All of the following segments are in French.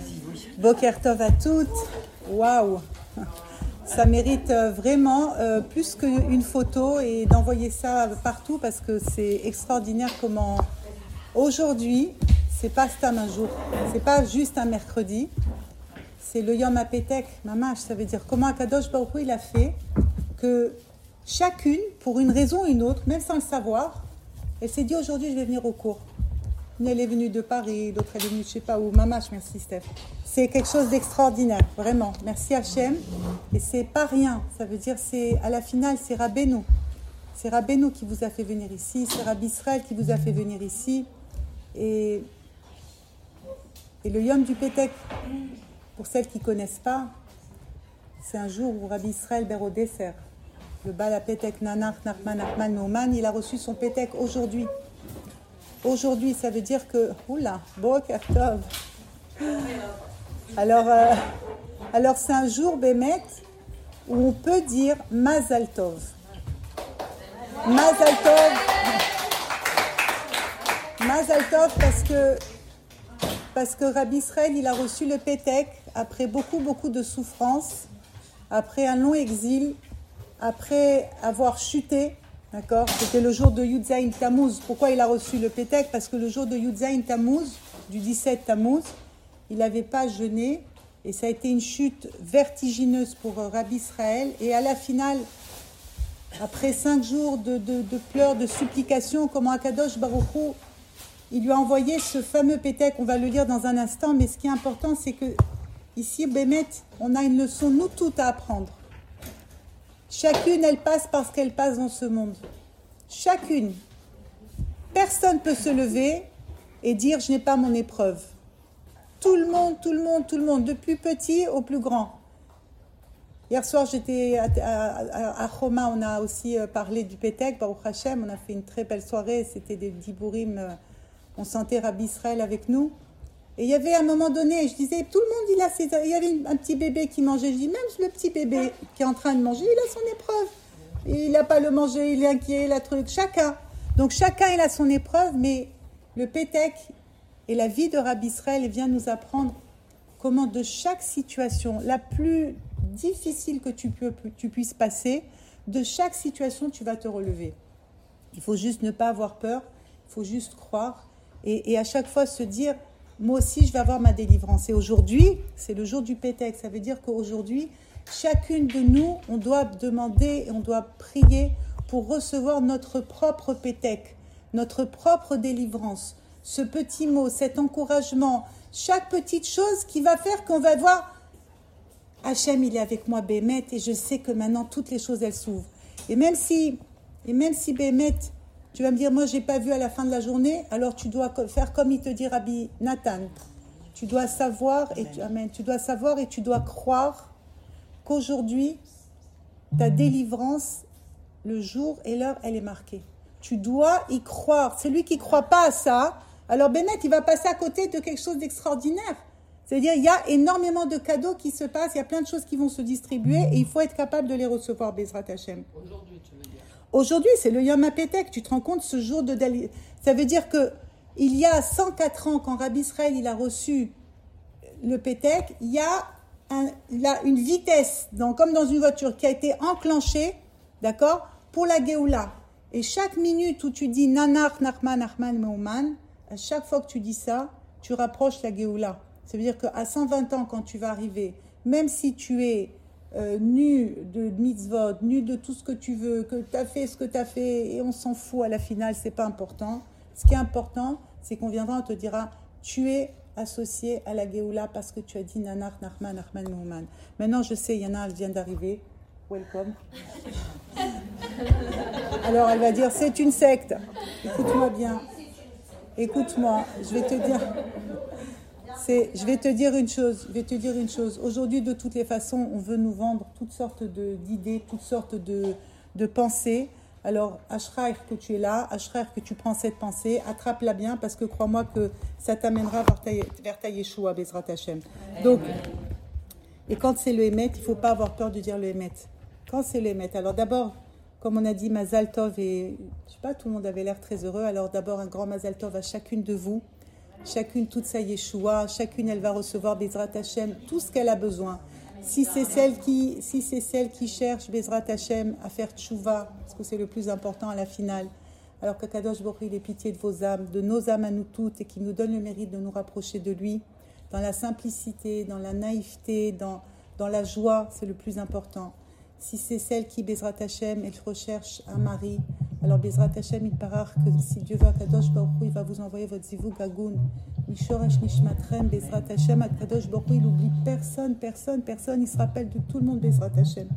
Boker Tov à toutes. Waouh, ça mérite vraiment plus qu'une photo et d'envoyer ça partout parce que c'est extraordinaire comment aujourd'hui, c'est pas stam un jour, c'est pas juste un mercredi, c'est le Yom HaPetek, Mamash, ça veut dire comment Akadosh Baruch Hu il a fait que chacune, pour une raison ou une autre, même sans le savoir, elle s'est dit aujourd'hui je vais venir au cours. Une elle est venue de Paris, l'autre elle est venue de je sais pas où. Mamash, merci Steph. C'est quelque chose d'extraordinaire, vraiment. Merci Hachem. Et c'est pas rien. Ça veut dire, c'est à la finale, c'est Rabbeinu. C'est Rabbeinu qui vous a fait venir ici. C'est Rabbi Israël qui vous a fait venir ici. Et le Yom du Pétek, pour celles qui ne connaissent pas, c'est un jour où Rabbi Israël ber au dessert. Le Baal HaPetek Nanach Nachman Nachman Meouman, il a reçu son Pétek aujourd'hui. Aujourd'hui, ça veut dire que... Oula, Boker Tov. Alors c'est un jour, Bémet, où on peut dire Mazal Tov. Mazal Tov. Mazal Tov parce que Rabbi Israël, il a reçu le Pétek après beaucoup de souffrances, après un long exil, après avoir chuté. D'accord ? C'était le jour de Yud Zayin Tammuz. Pourquoi il a reçu le Pétek ? Parce que le jour de Yud Zayin Tammuz, du 17 Tammuz, il n'avait pas jeûné et ça a été une chute vertigineuse pour Rabbi Israël. Et à la finale, après 5 jours de pleurs, de supplications, comment Akadosh Baruch Hu, il lui a envoyé ce fameux Pétek. On va le lire dans un instant, mais ce qui est important, c'est que ici, Bémet, on a une leçon, nous toutes, à apprendre. Chacune, elle passe parce qu'elle passe dans ce monde. Chacune. Personne ne peut se lever et dire « je n'ai pas mon épreuve ». Tout le monde, du plus petit au plus grand. Hier soir, j'étais à Choma, on a aussi parlé du Pétek, Baruch Hashem, on a fait une très belle soirée, c'était des dibourim, on sentait Rabbi Israël avec nous. Et il y avait à un moment donné, je disais, tout le monde, il y avait un petit bébé qui mangeait. Je dis, même le petit bébé qui est en train de manger, il a son épreuve. Il n'a pas le manger, il est inquiet, la truc. Chacun. Donc chacun, il a son épreuve, mais le Pétek et la vie de Rabbi Israël vient nous apprendre comment de chaque situation, la plus difficile que tu puisses passer, de chaque situation, tu vas te relever. Il faut juste ne pas avoir peur, il faut juste croire et à chaque fois se dire, moi aussi, je vais avoir ma délivrance. Et aujourd'hui, c'est le jour du Pétek. Ça veut dire qu'aujourd'hui, chacune de nous, on doit demander, on doit prier pour recevoir notre propre Pétek, notre propre délivrance. Ce petit mot, cet encouragement, chaque petite chose qui va faire qu'on va voir Hachem, il est avec moi, Bémet, et je sais que maintenant, toutes les choses, elles s'ouvrent. Et même si Bémet, tu vas me dire, moi, je n'ai pas vu à la fin de la journée, alors tu dois faire comme il te dit Rabbi Nathan. Tu dois savoir, tu dois croire qu'aujourd'hui, ta délivrance, le jour et l'heure, elle est marquée. Tu dois y croire. Celui qui ne croit pas à ça, alors Bénet, il va passer à côté de quelque chose d'extraordinaire. C'est-à-dire, il y a énormément de cadeaux qui se passent, il y a plein de choses qui vont se distribuer et il faut être capable de les recevoir, Bezrat Hashem. Aujourd'hui, tu veux dire. Aujourd'hui, c'est le Yom HaPetek. Tu te rends compte, ce jour de... Ça veut dire qu'il y a 104 ans, quand Rabbi Israël il a reçu le Pétek, il y a une vitesse, comme dans une voiture, qui a été enclenchée, d'accord, pour la Géoula. Et chaque minute où tu dis Nanach, Nachman, Nachman, Meouman, à chaque fois que tu dis ça, tu rapproches la Géoula. Ça veut dire qu'à 120 ans, quand tu vas arriver, même si tu es nu de mitzvot, nu de tout ce que tu veux, que tu as fait ce que tu as fait, et on s'en fout à la finale, c'est pas important. Ce qui est important, c'est qu'on viendra, on te dira, tu es associé à la Géoula parce que tu as dit Nanach, Nachman, Nachman, Meouman. Maintenant, je sais, il y en a, elle vient d'arriver. Welcome. Alors, elle va dire, c'est une secte. Écoute-moi bien. Écoute-moi, je vais te dire une chose. Aujourd'hui, de toutes les façons, on veut nous vendre toutes sortes d'idées, toutes sortes de pensées. Alors, Ashraïr que tu es là, Ashraïr que tu prends cette pensée, attrape-la bien parce que crois-moi que ça t'amènera vers ta Yeshua, Bezrat Hashem. Donc, et quand c'est le Hémet, il ne faut pas avoir peur de dire le Hémet. Quand c'est le Hémet, alors d'abord, comme on a dit, Mazal Tov, et je ne sais pas, tout le monde avait l'air très heureux. Alors d'abord, un grand Mazal Tov à chacune de vous. chacune toute sa Yeshua, chacune elle va recevoir Bezrat Hashem tout ce qu'elle a besoin. Si c'est celle qui cherche Bezrat Hashem à faire tchouva, parce que c'est le plus important à la finale, alors qu'Akadosh Baruch Hu, il ait pitié de vos âmes, de nos âmes à nous toutes, et qu'il nous donne le mérite de nous rapprocher de lui, dans la simplicité, dans la naïveté, dans la joie, c'est le plus important. Si c'est celle qui, Bezrat Hashem, elle recherche un mari, alors Bezrat Hashem, il paraît que si Dieu veut, Akadosh Baruch Hu, il va vous envoyer votre zivug Gagoun. Mishoresh Nishmatrem, Bezrat Hashem, Akadosh Baruch Hu, il n'oublie personne, il se rappelle de tout le monde, Bezrat Hashem.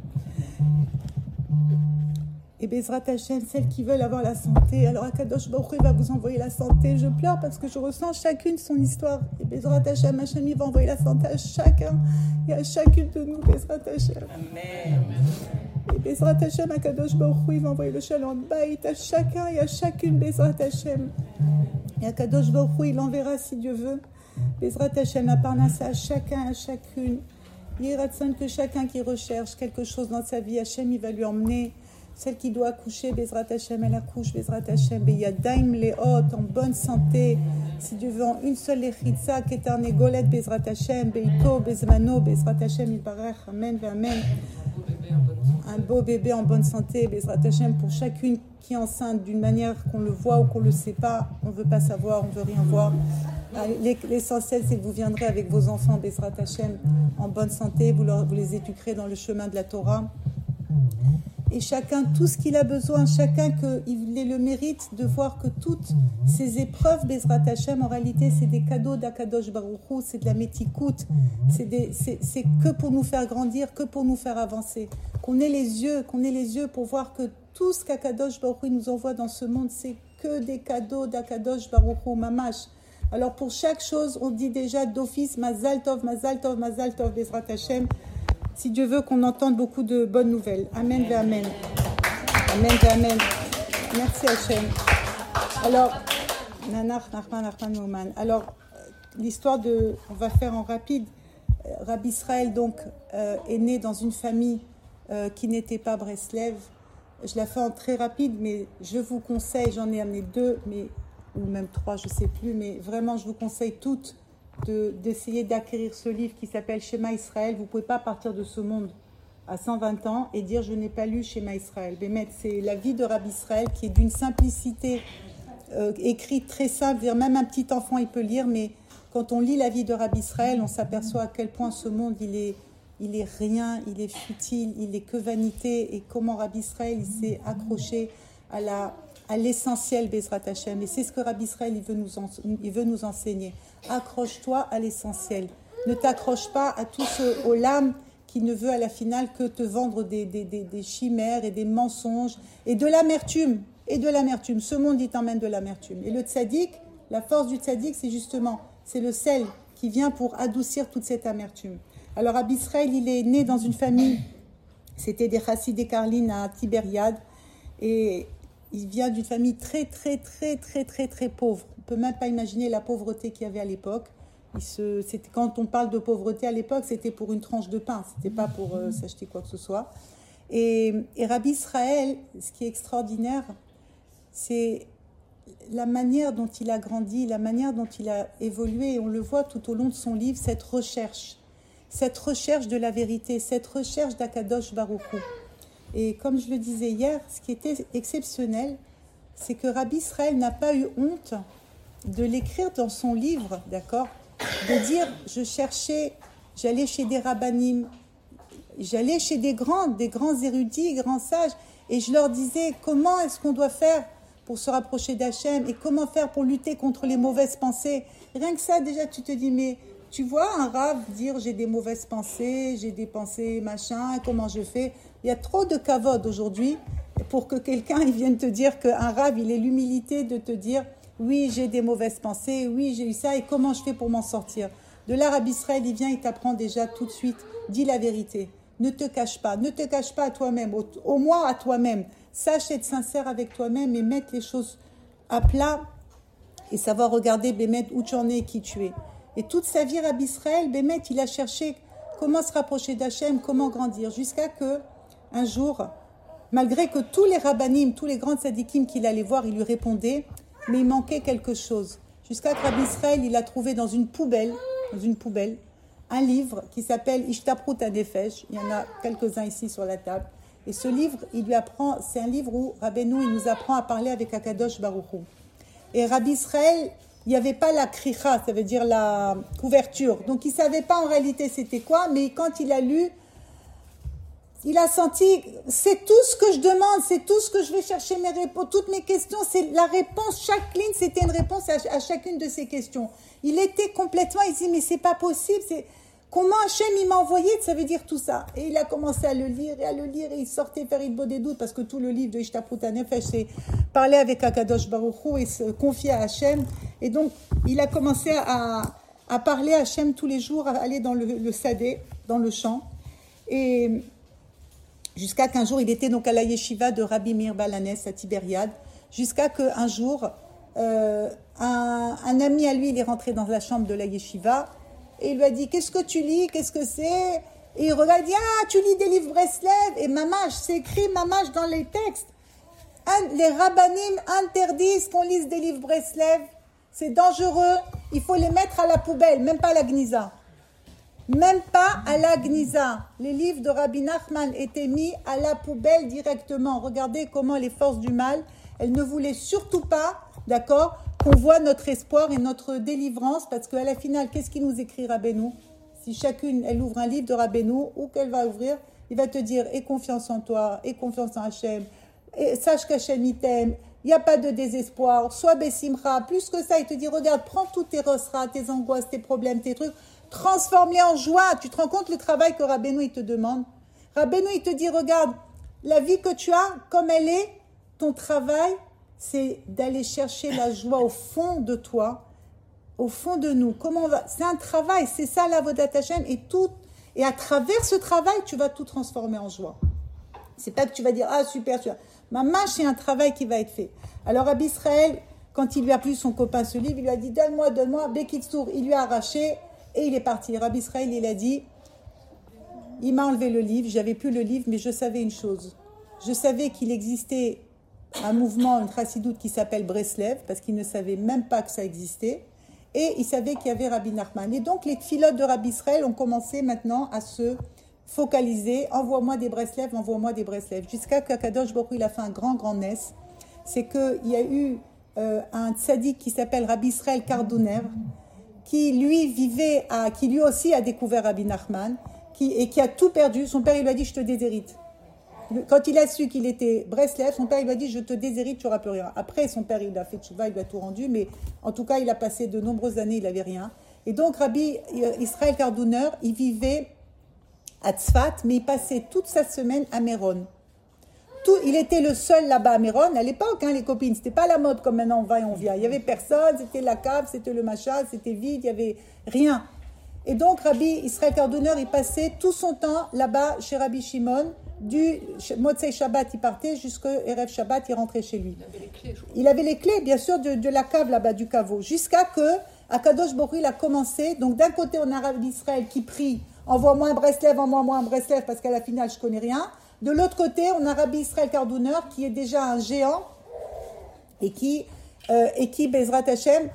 Et Bezrat Hashem, celles qui veulent avoir la santé, alors Akadosh Baruch Hu va vous envoyer la santé. Je pleure parce que je ressens chacune son histoire. Et Bezrat Hashem, Hashem, il va envoyer la santé à chacun et à chacune de nous, Bezrat Hashem. Amen. Et Bezrat Hashem, Akadosh Baruch Hu, il va envoyer le shalom bayit à chacun et à chacune, Bezrat Hashem. Et Akadosh Baruch Hu, il enverra si Dieu veut. Bezrat Hashem, la parnassa à chacun, à chacune. Yiratson, que chacun qui recherche quelque chose dans sa vie, Hashem, il va lui emmener. Celle qui doit accoucher, Bezrat Hashem, elle accouche, Bezrat Hashem, Beyadaim Leot, en bonne santé. Si Dieu veut, en une seule Echitza, Ketarne Golet, Bezrat Hashem, Beito, Bezmano, Bezrat Hashem, Ibarech, Amen, Amen. Un beau bébé en bonne santé, Bezrat Hashem, pour chacune qui est enceinte d'une manière qu'on le voit ou qu'on ne le sait pas. On ne veut pas savoir, on ne veut rien voir. L'essentiel, c'est que vous viendrez avec vos enfants, Bezrat Hashem, en bonne santé. Vous les éduquerez dans le chemin de la Torah. Et chacun, tout ce qu'il a besoin, chacun qu'il ait le mérite de voir que toutes ces épreuves, Bezrat Hashem, en réalité, c'est des cadeaux d'Akadosh Baruch Hu, c'est de la métikoute, c'est que pour nous faire grandir, que pour nous faire avancer. Qu'on ait les yeux pour voir que tout ce qu'Akadosh Baruch Hu nous envoie dans ce monde, c'est que des cadeaux d'Akadosh Baruch Hu, mamash. Alors pour chaque chose, on dit déjà d'office, Mazal Tov, Mazal Tov, Mazal Tov, Bezrat Hashem. Si Dieu veut qu'on entende beaucoup de bonnes nouvelles. Amen ve Amen. Amen ve Amen. Merci Hachem. Alors, Alors, l'histoire on va faire en rapide. Rabbi Israël, donc, est né dans une famille qui n'était pas Breslev. Je la fais en très rapide, mais je vous conseille, j'en ai amené 2, ou même 3, je ne sais plus, mais vraiment, je vous conseille toutes d'essayer d'acquérir ce livre qui s'appelle Shema Israël. Vous ne pouvez pas partir de ce monde à 120 ans et dire je n'ai pas lu Shema Israël. C'est la vie de Rabbi Israël qui est d'une simplicité écrite très simple. Même un petit enfant il peut lire, mais quand on lit la vie de Rabbi Israël, on s'aperçoit à quel point ce monde il est rien, il est futile, il est que vanité, et comment Rabbi Israël il s'est accroché à l'essentiel, Bezrat Hashem. Et c'est ce que Rabbi Israël il veut nous enseigner. Accroche-toi à l'essentiel. Ne t'accroche pas à tout ce olam qui ne veut à la finale que te vendre des chimères et des mensonges et de l'amertume. Ce monde, il t'emmène de l'amertume. Et le tzaddik, la force du tzaddik, c'est le sel qui vient pour adoucir toute cette amertume. Alors, Rabbi Israël, il est né dans une famille, c'était des chassidés Karlin à Tibériade, et il vient d'une famille très, très, très, très, très, très pauvre. On ne peut même pas imaginer la pauvreté qu'il y avait à l'époque. Quand on parle de pauvreté à l'époque, c'était pour une tranche de pain. Ce n'était pas pour s'acheter quoi que ce soit. Et Rabbi Israël, ce qui est extraordinaire, c'est la manière dont il a grandi, la manière dont il a évolué. Et on le voit tout au long de son livre, cette recherche de la vérité, cette recherche d'Akadosh Baruch Hu. Et comme je le disais hier, ce qui était exceptionnel, c'est que Rabbi Israël n'a pas eu honte de l'écrire dans son livre, d'accord, de dire j'allais chez des rabbanim, j'allais chez des grands érudits, grands sages, et je leur disais comment est-ce qu'on doit faire pour se rapprocher d'Hachem et comment faire pour lutter contre les mauvaises pensées. Rien que ça, déjà, tu te dis, mais tu vois un rave dire j'ai des mauvaises pensées, j'ai des pensées machin, comment je fais? Il y a trop de kavod aujourd'hui pour que quelqu'un il vienne te dire qu'un rave, il ait l'humilité de te dire oui, j'ai des mauvaises pensées, oui, j'ai eu ça, et comment je fais pour m'en sortir? De là, Rabbi Israël, il vient, il t'apprend déjà tout de suite, dis la vérité. Ne te cache pas à toi-même, au moins à toi-même. Sache être sincère avec toi-même et mettre les choses à plat et savoir regarder, Bémet, où tu en es et qui tu es. Et toute sa vie, Rabbi Israël, Bémet, il a cherché comment se rapprocher d'Hachem, comment grandir, jusqu'à que, un jour, malgré que tous les rabbanim, tous les grands tzadikim qu'il allait voir, ils lui répondaient, mais il manquait quelque chose. jusqu'à que Rabbi Israël, il a trouvé dans une poubelle, un livre qui s'appelle Ishtaprut Hanefesh. Il y en a quelques-uns ici sur la table. Et ce livre, c'est un livre où Rabbeinu, il nous apprend à parler avec Akadosh Baruch Hu. Et Rabbi Israël, il n'y avait pas la kricha, ça veut dire la couverture. Donc il ne savait pas en réalité c'était quoi, mais quand il a lu, il a senti, c'est tout ce que je demande, c'est tout ce que je vais chercher mes réponses, toutes mes questions, c'est la réponse, chaque ligne c'était une réponse à chacune de ces questions. Il était complètement, il dit mais c'est pas possible, comment Hachem il m'a envoyé, ça veut dire tout ça. Et il a commencé à le lire, et il sortait faire il des doutes, parce que tout le livre de Ishtaprut Hanefesh, c'est parler avec Akadosh Baruch Hu et se confier à Hachem. Et donc, il a commencé à parler à Hachem tous les jours, à aller dans le sadé, dans le champ. Et jusqu'à qu'un jour, il était donc à la yeshiva de Rabbi Meir Balanes à Tibériade, jusqu'à qu'un jour, un ami à lui, il est rentré dans la chambre de la yeshiva, et il lui a dit, qu'est-ce que tu lis, qu'est-ce que c'est? Et il regarde, il dit, tu lis des livres Breslev, et Mamash, c'est écrit Mamash dans les textes. Les rabbanim interdisent qu'on lise des livres Breslev, c'est dangereux, il faut les mettre à la poubelle, même pas à la Gniza. Même pas à la Gniza. Les livres de Rabbi Nachman étaient mis à la poubelle directement. Regardez comment les forces du mal, elles ne voulaient surtout pas, d'accord, qu'on voit notre espoir et notre délivrance, parce qu'à la finale, qu'est-ce qu'il nous écrit Rabbeinu? Si chacune, elle ouvre un livre de Rabbeinu, ou qu'elle va ouvrir, il va te dire, aie confiance en toi, aie confiance en Hachem, et sache qu'Hachem il t'aime, il n'y a pas de désespoir, sois bessimra. Plus que ça, il te dit, regarde, prends tous tes rosras, tes angoisses, tes problèmes, tes trucs, transforme-les en joie. Tu te rends compte le travail que Rabbeinu il te demande? Rabbeinu il te dit, regarde, la vie que tu as, comme elle est, ton travail, c'est d'aller chercher la joie au fond de toi, au fond de nous. Comment on va? C'est un travail, c'est ça l'avodat Hashem, et à travers ce travail, tu vas tout transformer en joie. C'est pas que tu vas dire, super, Maman, c'est un travail qui va être fait. Alors Rabbi Israël, quand il lui a plu son copain ce livre, il lui a dit, donne-moi, Bekitsour, il lui a arraché, et il est parti. Rabbi Israël, il a dit, il m'a enlevé le livre, j'avais plus le livre, mais je savais une chose. Je savais qu'il existait un mouvement, une chassidoute qui s'appelle Breslev, parce qu'il ne savait même pas que ça existait, et il savait qu'il y avait Rabbi Nachman. Et donc les tfilotes de Rabbi Israël ont commencé maintenant à se focaliser, envoie-moi des Breslev, jusqu'à qu'Akadosh Baruch Hu, il a fait un grand nes. C'est qu'il y a eu un tzaddik qui s'appelle Rabbi Israël Kardouner, qui lui aussi a découvert Rabbi Nachman, et qui a tout perdu. Son père, il lui a dit, je te déshérite. Quand il a su qu'il était Breslev, son père, il lui a dit, je te déshérite, tu n'auras plus rien. Après, son père, il a fait tchouva, il lui a tout rendu, mais en tout cas, il a passé de nombreuses années, il n'avait rien. Et donc, Rabbi Israël Kardouner, il vivait à Tzfat, mais il passait toute sa semaine à Méron. Il était le seul là-bas à Méron, à l'époque, les copines, c'était pas la mode comme maintenant on va et on vient. Il y avait personne, c'était la cave, c'était le machin, c'était vide, il y avait rien. Et donc Rabbi Israël Kardouner, il passait tout son temps là-bas chez Rabbi Shimon, du Motzei Shabbat, il partait jusqu'à Erev Shabbat, il rentrait chez lui. Il avait les clés, bien sûr, de la cave là-bas, du caveau, jusqu'à que Akadosh Baruch Hu, il a commencé. Donc d'un côté, on a Rabbi Israël qui prie, envoie-moi un Breslev, parce qu'à la finale, je connais rien. De l'autre côté, on a Rabbi Israël Kardouner, qui est déjà un géant, et qui Bezrat Hashem,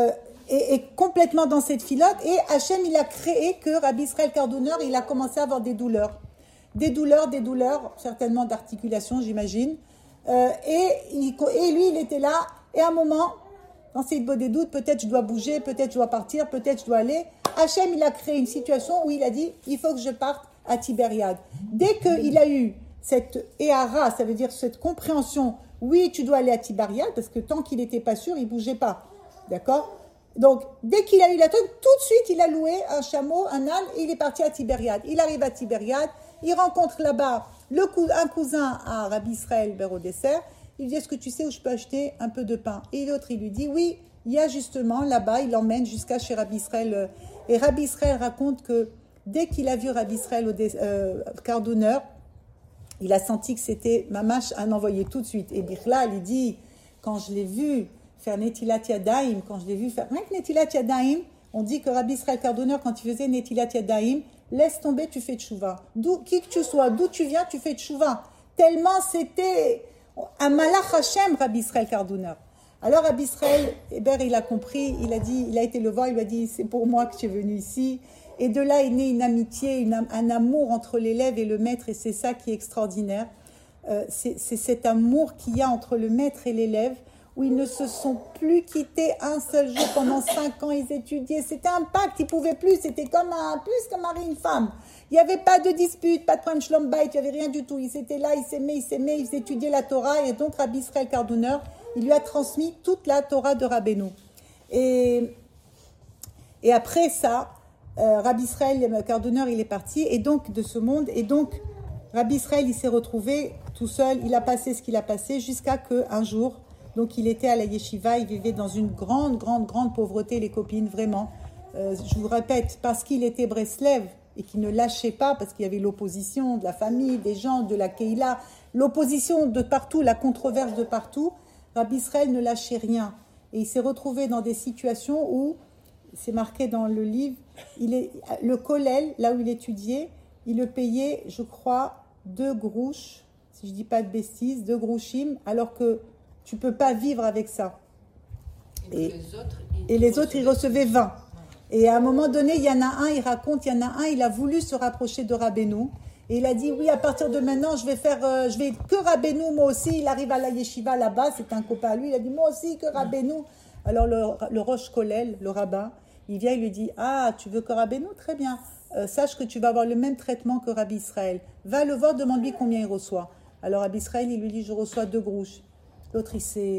est complètement dans cette filote. Et Hashem, il a créé que Rabbi Israël Kardouner, il a commencé à avoir des douleurs. Des douleurs, certainement d'articulation, j'imagine. Et lui, il était là. Et à un moment, dans ses des doutes, peut-être je dois bouger, peut-être je dois partir, peut-être je dois aller. Hashem, il a créé une situation où il a dit, il faut que je parte à Tibériade. Dès qu'il a eu cette éhara, ça veut dire cette compréhension, oui, tu dois aller à Tibériade, parce que tant qu'il n'était pas sûr, il ne bougeait pas. D'accord? Donc, dès qu'il a eu la truc, tout de suite, il a loué un chameau, un âne, et il est parti à Tibériade. Il arrive à Tibériade, il rencontre là-bas un cousin à Rabbi Israël vers au dessert. Il lui dit, est-ce que tu sais où je peux acheter un peu de pain? Et l'autre, il lui dit, oui, il y a justement là-bas, il l'emmène jusqu'à chez Rabbi Israël. Et Rabbi Israël raconte que dès qu'il a vu Rabbi Israël Kardouner, il a senti que c'était Mamash un envoyé tout de suite. Et Birla, il dit, quand je l'ai vu faire Netilat Yadayim, rien que Netilat Yadayim, on dit que Rabbi Israël Kardouner, quand il faisait Netilat Yadayim, laisse tomber, tu fais tchouva. Qui que tu sois, d'où tu viens, tu fais tchouva. Tellement c'était un malach Hashem, Rabbi Israël Kardouner. Alors Rabbi Israël, il a compris, il a été le voir, il lui a dit, c'est pour moi que tu es venu ici. Et de là est née une amitié, un amour entre l'élève et le maître, et c'est ça qui est extraordinaire. C'est cet amour qu'il y a entre le maître et l'élève, où ils ne se sont plus quittés un seul jour pendant 5 ans, ils étudiaient. C'était un pacte, ils ne pouvaient plus, c'était comme un mari et une femme. Il n'y avait pas de dispute, pas de problème shlom bayit, il n'y avait rien du tout. Ils étaient là, ils s'aimaient, ils étudiaient la Torah, et donc Rabbi Israël Kardouner, il lui a transmis toute la Torah de Rabbeinu. Et après ça, Rabbi Israël Kardouner, il est parti, et donc de ce monde, et donc Rabbi Israël, il s'est retrouvé tout seul, il a passé ce qu'il a passé, jusqu'à qu'un jour, donc il était à la yeshiva, il vivait dans une grande pauvreté, les copines, vraiment. Je vous répète, parce qu'il était Breslev et qu'il ne lâchait pas, parce qu'il y avait l'opposition de la famille, des gens, de la Keïla, l'opposition de partout, la controverse de partout, Rabbi Israël ne lâchait rien. Et il s'est retrouvé dans des situations où, c'est marqué dans le livre, le kollel, là où il étudiait, il le payait, je crois, 2 grouches, si je ne dis pas de bêtises, 2 grouchim, alors que tu ne peux pas vivre avec ça. Et les autres, ils recevaient 20. Et à un moment donné, il y en a un, il a voulu se rapprocher de Rabbeinu. Et il a dit, oui, à partir de maintenant, je vais que Rabbeinu, moi aussi. Il arrive à la yeshiva là-bas, c'est un copain à lui. Il a dit, moi aussi, que Rabbeinu. Alors le Rosh Kollel, le rabbin, il vient, il lui dit, ah, tu veux que Rabbeinu? Très bien. Sache que tu vas avoir le même traitement que Rabbi Israël. Va le voir, demande-lui combien il reçoit. Alors Rabbi Israël, il lui dit, je reçois 2 grouches. L'autre,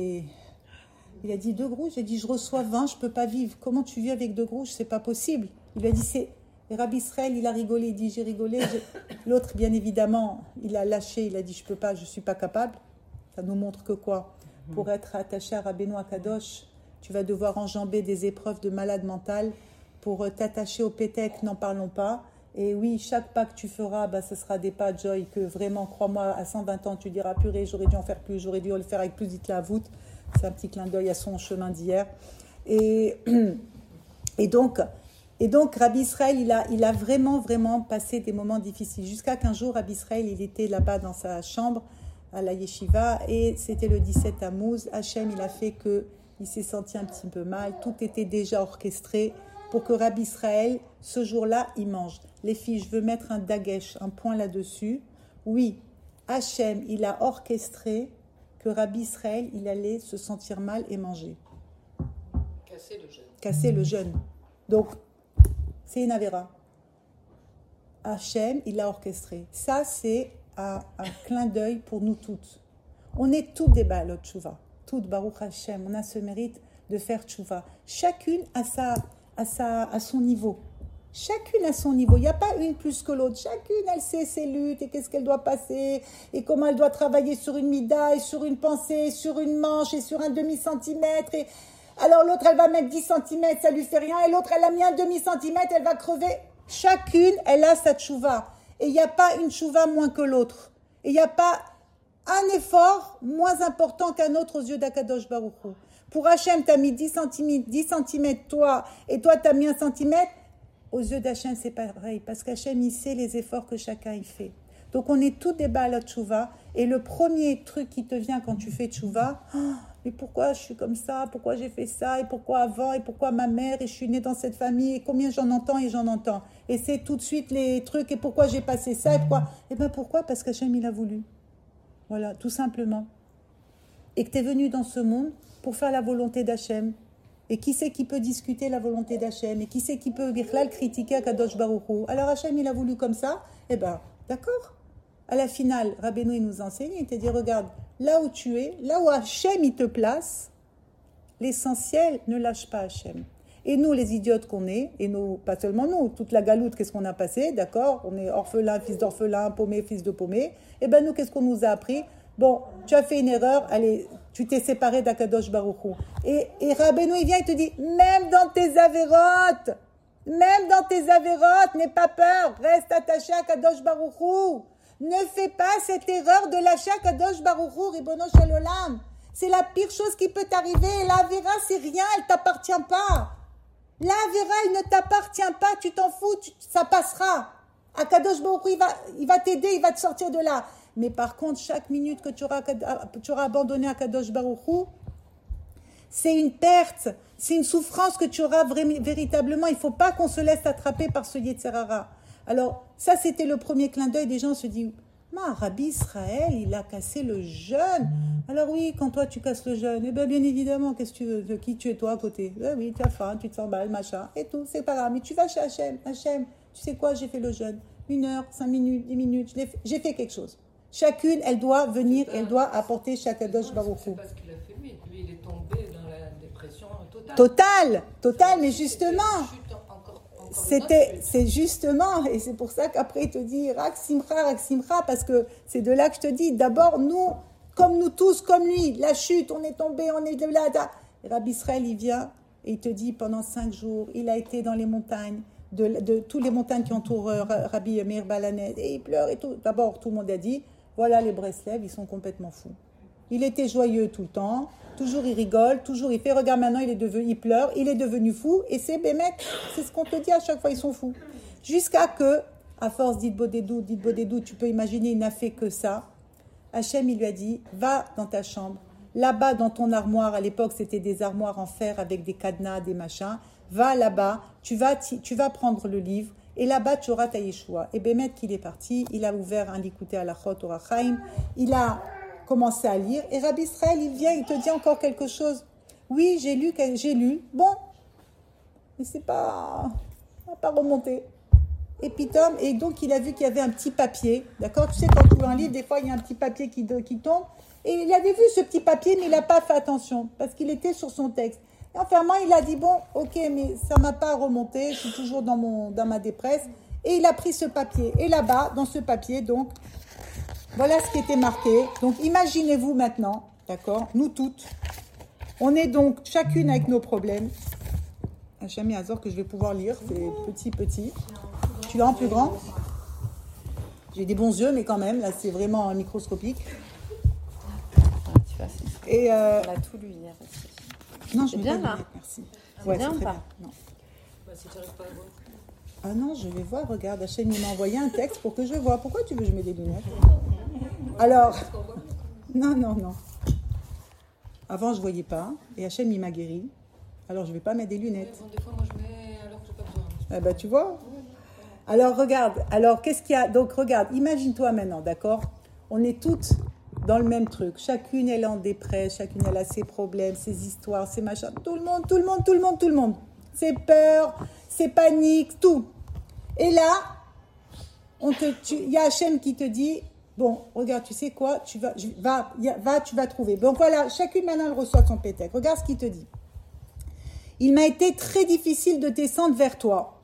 il a dit 2 grouches. J'ai dit, je reçois 20, je ne peux pas vivre. Comment tu vis avec 2 grouches? C'est pas possible. Il lui a dit, Et Rabbi Israël, il a rigolé. Il dit, j'ai rigolé. L'autre, bien évidemment, il a lâché. Il a dit, je peux pas, je suis pas capable. Ça nous montre que quoi? Pour être attaché à Rabbeinu Akadosh, tu vas devoir enjamber des épreuves de malade mental. Pour t'attacher au pétec, n'en parlons pas. Et oui, chaque pas que tu feras, ce sera des pas, Joy, que vraiment, crois-moi, à 120 ans, tu diras, purée, j'aurais dû en faire plus, j'aurais dû le faire avec plus vite la voûte. C'est un petit clin d'œil à son chemin d'hier. Et donc, Rabbi Israël, il a vraiment passé des moments difficiles. Jusqu'à qu'un jour, Rabbi Israël, il était là-bas dans sa chambre, à la yeshiva, et c'était le 17 Tammuz. Hachem, il a fait qu'il s'est senti un petit peu mal. Tout était déjà orchestré pour que Rabbi Israël, ce jour-là, il mange. Les filles, je veux mettre un dagesh, un point là-dessus. Oui, Hachem, il a orchestré que Rabbi Israël, il allait se sentir mal et manger. Casser le jeûne. Donc, c'est une avéra. Hachem, il a orchestré. Ça, c'est un clin d'œil pour nous toutes. On est toutes des Baalot Tchouva. Toutes, Baruch Hachem. On a ce mérite de faire Tchouva. Chacune à son niveau. Chacune à son niveau. Il n'y a pas une plus que l'autre. Chacune, elle sait ses luttes et qu'est-ce qu'elle doit passer et comment elle doit travailler sur une mida et sur une pensée, sur une manche et sur un demi-centimètre. Et alors l'autre, elle va mettre 10 centimètres, ça lui fait rien. Et l'autre, elle a mis un demi-centimètre, elle va crever. Chacune, elle a sa tchouva. Et il n'y a pas une tchouva moins que l'autre. Et il n'y a pas un effort moins important qu'un autre aux yeux d'Akadosh Baruch Hu. Pour Hachem, tu as mis 10 centimètres, toi, et toi, tu as mis 1 centimètre. Aux yeux d'Hachem, c'est pareil, parce qu'Hachem, il sait les efforts que chacun y fait. Donc, on est tous des Baalot Tchouva, et le premier truc qui te vient quand tu fais Tchouva, mais pourquoi je suis comme ça, pourquoi j'ai fait ça, et pourquoi avant, et pourquoi ma mère, et je suis née dans cette famille, et combien j'en entends, et j'en entends. Et c'est tout de suite les trucs, et pourquoi j'ai passé ça, et pourquoi? Eh bien, pourquoi? Parce qu'Hachem, il a voulu. Voilà, tout simplement. Et que tu es venu dans ce monde pour faire la volonté d'Hachem. Et qui c'est qui peut discuter la volonté d'Hachem? Et qui c'est qui peut le critiquer à Kadosh Baruch Hu? Alors Hachem, il a voulu comme ça. Eh bien, d'accord. À la finale, Rabbeinu, il nous enseigne, il te dit, regarde, là où tu es, là où Hachem, il te place, l'essentiel, ne lâche pas Hachem. Et nous, les idiotes qu'on est, et nous, pas seulement nous, toute la galoute, qu'est-ce qu'on a passé, d'accord? On est orphelin, fils d'orphelin, paumé, fils de paumé. Eh bien, nous, qu'est-ce qu'on nous a appris? Bon, tu as fait une erreur, allez, tu t'es séparé d'Akadosh Baruch Hu. Et Rabbeinu, il vient, il te dit, même dans tes avérotes, n'aie pas peur, reste attaché à Akadosh Baruch Hu. Ne fais pas cette erreur de lâcher Akadosh Baruch Hu, Ribono Shel Olam. C'est la pire chose qui peut t'arriver. L'Avéra, c'est rien, elle ne t'appartient pas. L'Avéra, elle ne t'appartient pas, tu t'en fous, ça passera. Akadosh Baruch Hu, il va t'aider, il va te sortir de là. Mais par contre, chaque minute que tu auras abandonné Akadosh Baruch Hu, c'est une perte, c'est une souffrance que tu auras véritablement. Il ne faut pas qu'on se laisse attraper par ce Yetzer Hara. Alors, ça, c'était le premier clin d'œil. Des gens se disent, Rabbi Israël, il a cassé le jeûne. Alors oui, quand toi, tu casses le jeûne, eh bien évidemment, qu'est-ce que tu veux? De qui tu es toi à côté? Oui, tu as faim, tu te sens mal, machin, et tout, c'est pas grave. Mais tu vas chez Hachem. Hachem, tu sais quoi, j'ai fait le jeûne. 1 heure, 5 minutes, 10 minutes, j'ai fait quelque chose. Chacune, elle doit venir, elle doit apporter chaque Kadosh Baruch Hu. C'est pas ce qu'il a fait lui. Lui, il est tombé dans la dépression totale. Total, mais justement, c'est justement, et c'est pour ça qu'après il te dit Rak Simcha, parce que c'est de là que je te dis, d'abord nous, comme nous tous, comme lui, la chute, on est tombé, on est de là, et Rabbi Israël, il vient et il te dit pendant 5 jours, il a été dans les montagnes, de toutes les montagnes qui entourent Rabbi Meir Balanet, et il pleure et tout. D'abord, tout le monde a dit, voilà les Breslev, ils sont complètement fous. Il était joyeux tout le temps, toujours il rigole, toujours il fait, regarde maintenant, il pleure, il est devenu fou, et c'est Bémet, c'est ce qu'on te dit à chaque fois, ils sont fous. Jusqu'à que, à force dites Bodedou, tu peux imaginer, il n'a fait que ça. Hachem, il lui a dit, va dans ta chambre, là-bas dans ton armoire, à l'époque c'était des armoires en fer avec des cadenas, des machins, va là-bas, tu vas prendre le livre, et là-bas tu auras ta Yeshua. Et Bémet qu'il est parti, il a ouvert un Likuté Halachot Orach Chaim, il a commencé à lire, et Rabbi Israël, il vient, il te dit encore quelque chose. Oui, j'ai lu, bon, mais c'est pas, ça n'a pas remonté. Et puis et donc il a vu qu'il y avait un petit papier, d'accord? Tu sais, quand tu lis un livre, des fois il y a un petit papier qui tombe, et il avait vu ce petit papier, mais il n'a pas fait attention, parce qu'il était sur son texte. Et en fermant, il a dit, bon, ok, mais ça ne m'a pas remonté, je suis toujours dans ma dépresse, et il a pris ce papier. Et là-bas, dans ce papier, donc, voilà ce qui était marqué. Donc, imaginez-vous maintenant, d'accord, nous toutes, on est donc chacune avec nos problèmes. Hachem Azor que je vais pouvoir lire, c'est petit. Tu l'as en plus grand? J'ai des bons yeux, mais quand même, là, c'est vraiment microscopique. Tu vois, et on a tout lu hier aussi. Non, je vais bien pas là. lire, merci. C'est bien c'est ou très pas bien. Non. Si tu n'arrives pas à voir. Ah non, je vais voir, regarde, Hachem, il m'a envoyé un texte pour que je vois. Pourquoi tu veux que je mette des lunettes? Alors, non. Avant, je ne voyais pas, et Hachem, il m'a guéri. Alors, je ne vais pas mettre des lunettes. Des fois, moi, je mets alors que je n'ai pas besoin. Ah bah, tu vois. Alors, regarde. Alors, qu'est-ce qu'il y a? Donc, regarde, imagine-toi maintenant, d'accord? On est toutes dans le même truc. Chacune, elle est en dépresse. Chacune, elle a ses problèmes, ses histoires, ses machins. Tout le monde. C'est peur, c'est panique, tout. Et là, il y a Hachem qui te dit, bon, regarde, tu sais quoi? Tu vas trouver. Donc, voilà, chacune, maintenant, elle reçoit son pétec. Regarde ce qu'il te dit. Il m'a été très difficile de descendre vers toi.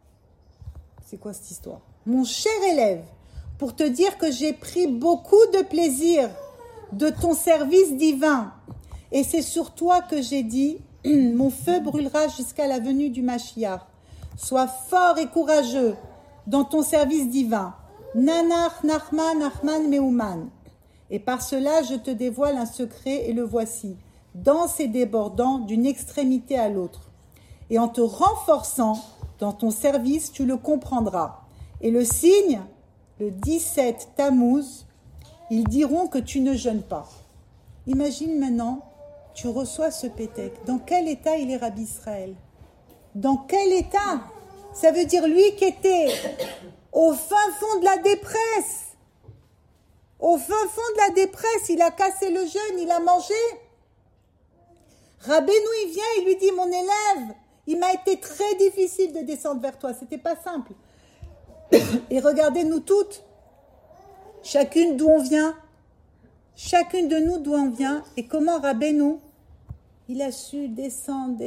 C'est quoi cette histoire? Mon cher élève, pour te dire que j'ai pris beaucoup de plaisir de ton service divin. Et c'est sur toi que j'ai dit, mon feu brûlera jusqu'à la venue du Mashiach. Sois fort et courageux dans ton service divin. Nanach, Nachman, Nachman, Meuman. Et par cela, je te dévoile un secret et le voici, dense et débordant d'une extrémité à l'autre. Et en te renforçant dans ton service, tu le comprendras. Et le signe, le 17 Tammuz, ils diront que tu ne jeûnes pas. Imagine maintenant, tu reçois ce pétec. Dans quel état il est Rabbi Israël? Dans quel état? Ça veut dire lui qui était au fin fond de la dépresse. Au fin fond de la dépresse, il a cassé le jeûne, il a mangé. Rabbeinu, il vient, il lui dit, mon élève, il m'a été très difficile de descendre vers toi, c'était pas simple. Et regardez nous toutes, chacune d'où on vient, chacune de nous d'où on vient, et comment Rabbeinu, il a su descendre,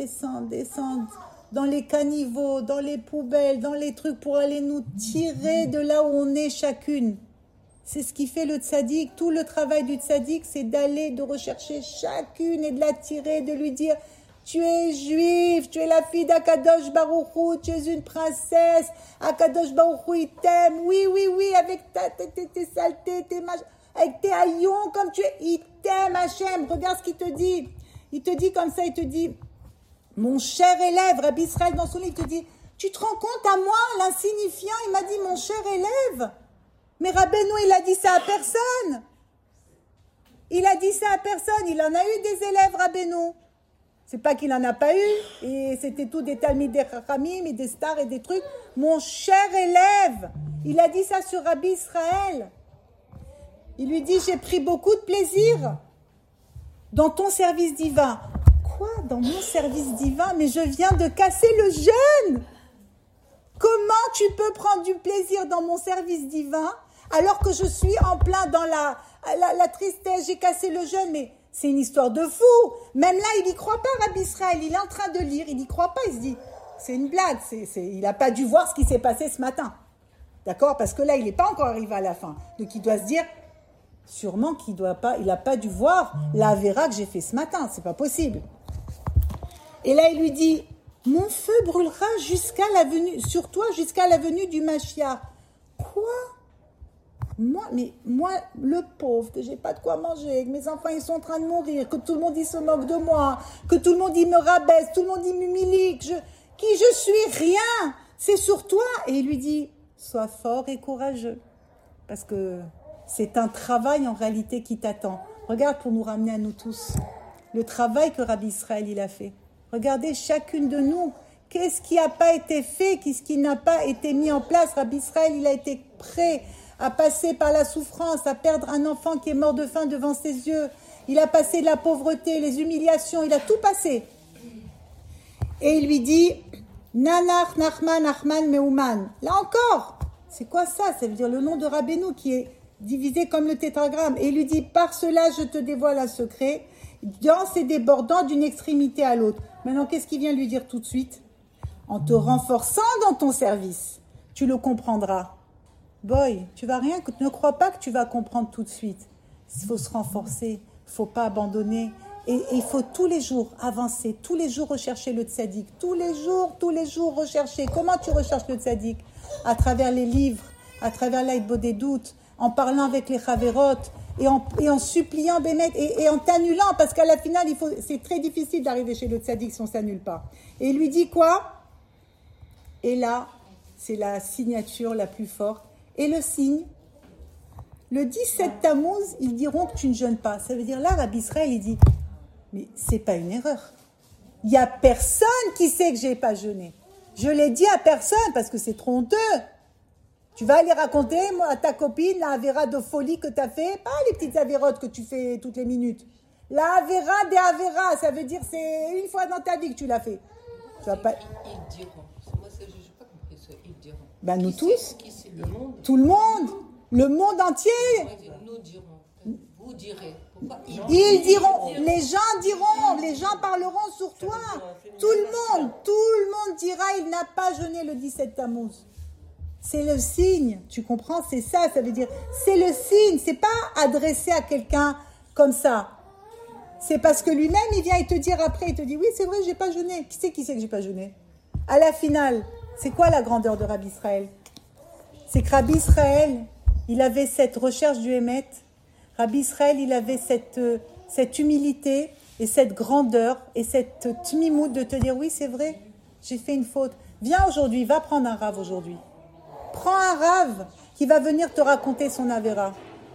dans les caniveaux, dans les poubelles, dans les trucs pour aller nous tirer de là où on est chacune. C'est ce qui fait le tzaddik. Tout le travail du tzaddik, c'est d'aller, de rechercher chacune et de la tirer, de lui dire « Tu es juif, tu es la fille d'Akadosh Baruch Hu, tu es une princesse, Akadosh Baruch Hu, il t'aime, oui, avec tes saletés, tes machins, avec tes haillons comme tu es, il t'aime, Hachem. » Regarde ce qu'il te dit. Il te dit comme ça, il te dit « Mon cher élève, Rabbi Israël, dans son livre, il te dit « Tu te rends compte à moi, l'insignifiant, il m'a dit « Mon cher élève ». Mais Rabbeinu, il a dit ça à personne. Il a dit ça à personne. Il en a eu des élèves, Rabbeinu. C'est pas qu'il n'en a pas eu. Et c'était tout des Talmidei Chachamim et des stars et des trucs. Mon cher élève, il a dit ça sur Rabbi Israël. Il lui dit, j'ai pris beaucoup de plaisir dans ton service divin. Quoi, dans mon service divin? Mais je viens de casser le jeûne. Comment tu peux prendre du plaisir dans mon service divin alors que je suis en plein dans la tristesse, j'ai cassé le jeûne? Mais c'est une histoire de fou. Même là, il n'y croit pas, Rabbi Israël. Il est en train de lire, il n'y croit pas. Il se dit, c'est une blague. Il n'a pas dû voir ce qui s'est passé ce matin. D'accord? Parce que là, il n'est pas encore arrivé à la fin. Donc, il doit se dire, sûrement qu'il n'a pas dû voir la Avera que j'ai fait ce matin. C'est pas possible. Et là, il lui dit, mon feu brûlera sur toi jusqu'à la venue du Mashiach. Quoi? Moi, le pauvre, que j'ai pas de quoi manger, que mes enfants ils sont en train de mourir, que tout le monde il se moque de moi, que tout le monde il me rabaisse, tout le monde il m'humilie, qui je suis, rien, c'est sur toi. Et il lui dit, sois fort et courageux, parce que c'est un travail en réalité qui t'attend. Regarde pour nous ramener à nous tous, le travail que Rabbi Israël il a fait. Regardez chacune de nous, qu'est-ce qui n'a pas été fait, qu'est-ce qui n'a pas été mis en place. Rabbi Israël il a été prêt à passer par la souffrance, à perdre un enfant qui est mort de faim devant ses yeux. Il a passé de la pauvreté, les humiliations, il a tout passé. Et il lui dit, Nanach, Nachman, Nachman, Meuman. Là encore, c'est quoi ça? Ça veut dire le nom de Rabbeinu qui est divisé comme le tétragramme. Et il lui dit, par cela, je te dévoile un secret, dense et débordant d'une extrémité à l'autre. Maintenant, qu'est-ce qu'il vient lui dire tout de suite? En te renforçant dans ton service, tu le comprendras. Boy, tu vas rien, ne crois pas que tu vas comprendre tout de suite. Il faut se renforcer, il ne faut pas abandonner. Et il faut tous les jours avancer, tous les jours rechercher le tzaddik. Tous les jours rechercher. Comment tu recherches le tzaddik? À travers les livres, à travers l'aïdbo des doutes, en parlant avec les chaverot, et en suppliant Bémet, et en t'annulant, parce qu'à la finale, c'est très difficile d'arriver chez le tzaddik si on ne s'annule pas. Et il lui dit quoi? Et là, c'est la signature la plus forte. Et le signe, le 17 Tammuz, ils diront que tu ne jeûnes pas. Ça veut dire là, Rabbi Israël, il dit, mais c'est pas une erreur. Il n'y a personne qui sait que je n'ai pas jeûné. Je l'ai dit à personne parce que c'est trop honteux. Tu vas aller raconter à ta copine la avéra de folie que tu as fait, pas les petites avérotes que tu fais toutes les minutes. La avéra des avéras, ça veut dire c'est une fois dans ta vie que tu l'as fait. Tu vas pas... Ils diront. Moi, je n'ai pas compris ça. Ils diront. Ben nous tous. Qui c'est le monde? Tout le monde. Le monde entier. Nous dirons. Vous direz. Pourquoi Ils diront. Les gens diront. Les gens parleront sur toi. Tout le monde dira il n'a pas jeûné le 17 Tammuz. C'est le signe. Tu comprends? C'est ça. Ça veut dire c'est le signe. C'est pas adressé à quelqu'un comme ça. C'est parce que lui-même il vient et te dire après. Il te dit oui c'est vrai j'ai pas jeûné. Qui sait que j'ai pas jeûné? À la finale, c'est quoi la grandeur de Rabbi Israël? C'est que Rabbi Israël, il avait cette recherche du Hémet. Rabbi Israël, il avait cette humilité et cette grandeur et cette tmimout de te dire oui, c'est vrai, j'ai fait une faute. Viens aujourd'hui, va prendre un rave aujourd'hui. Prends un rave qui va venir te raconter son avéra.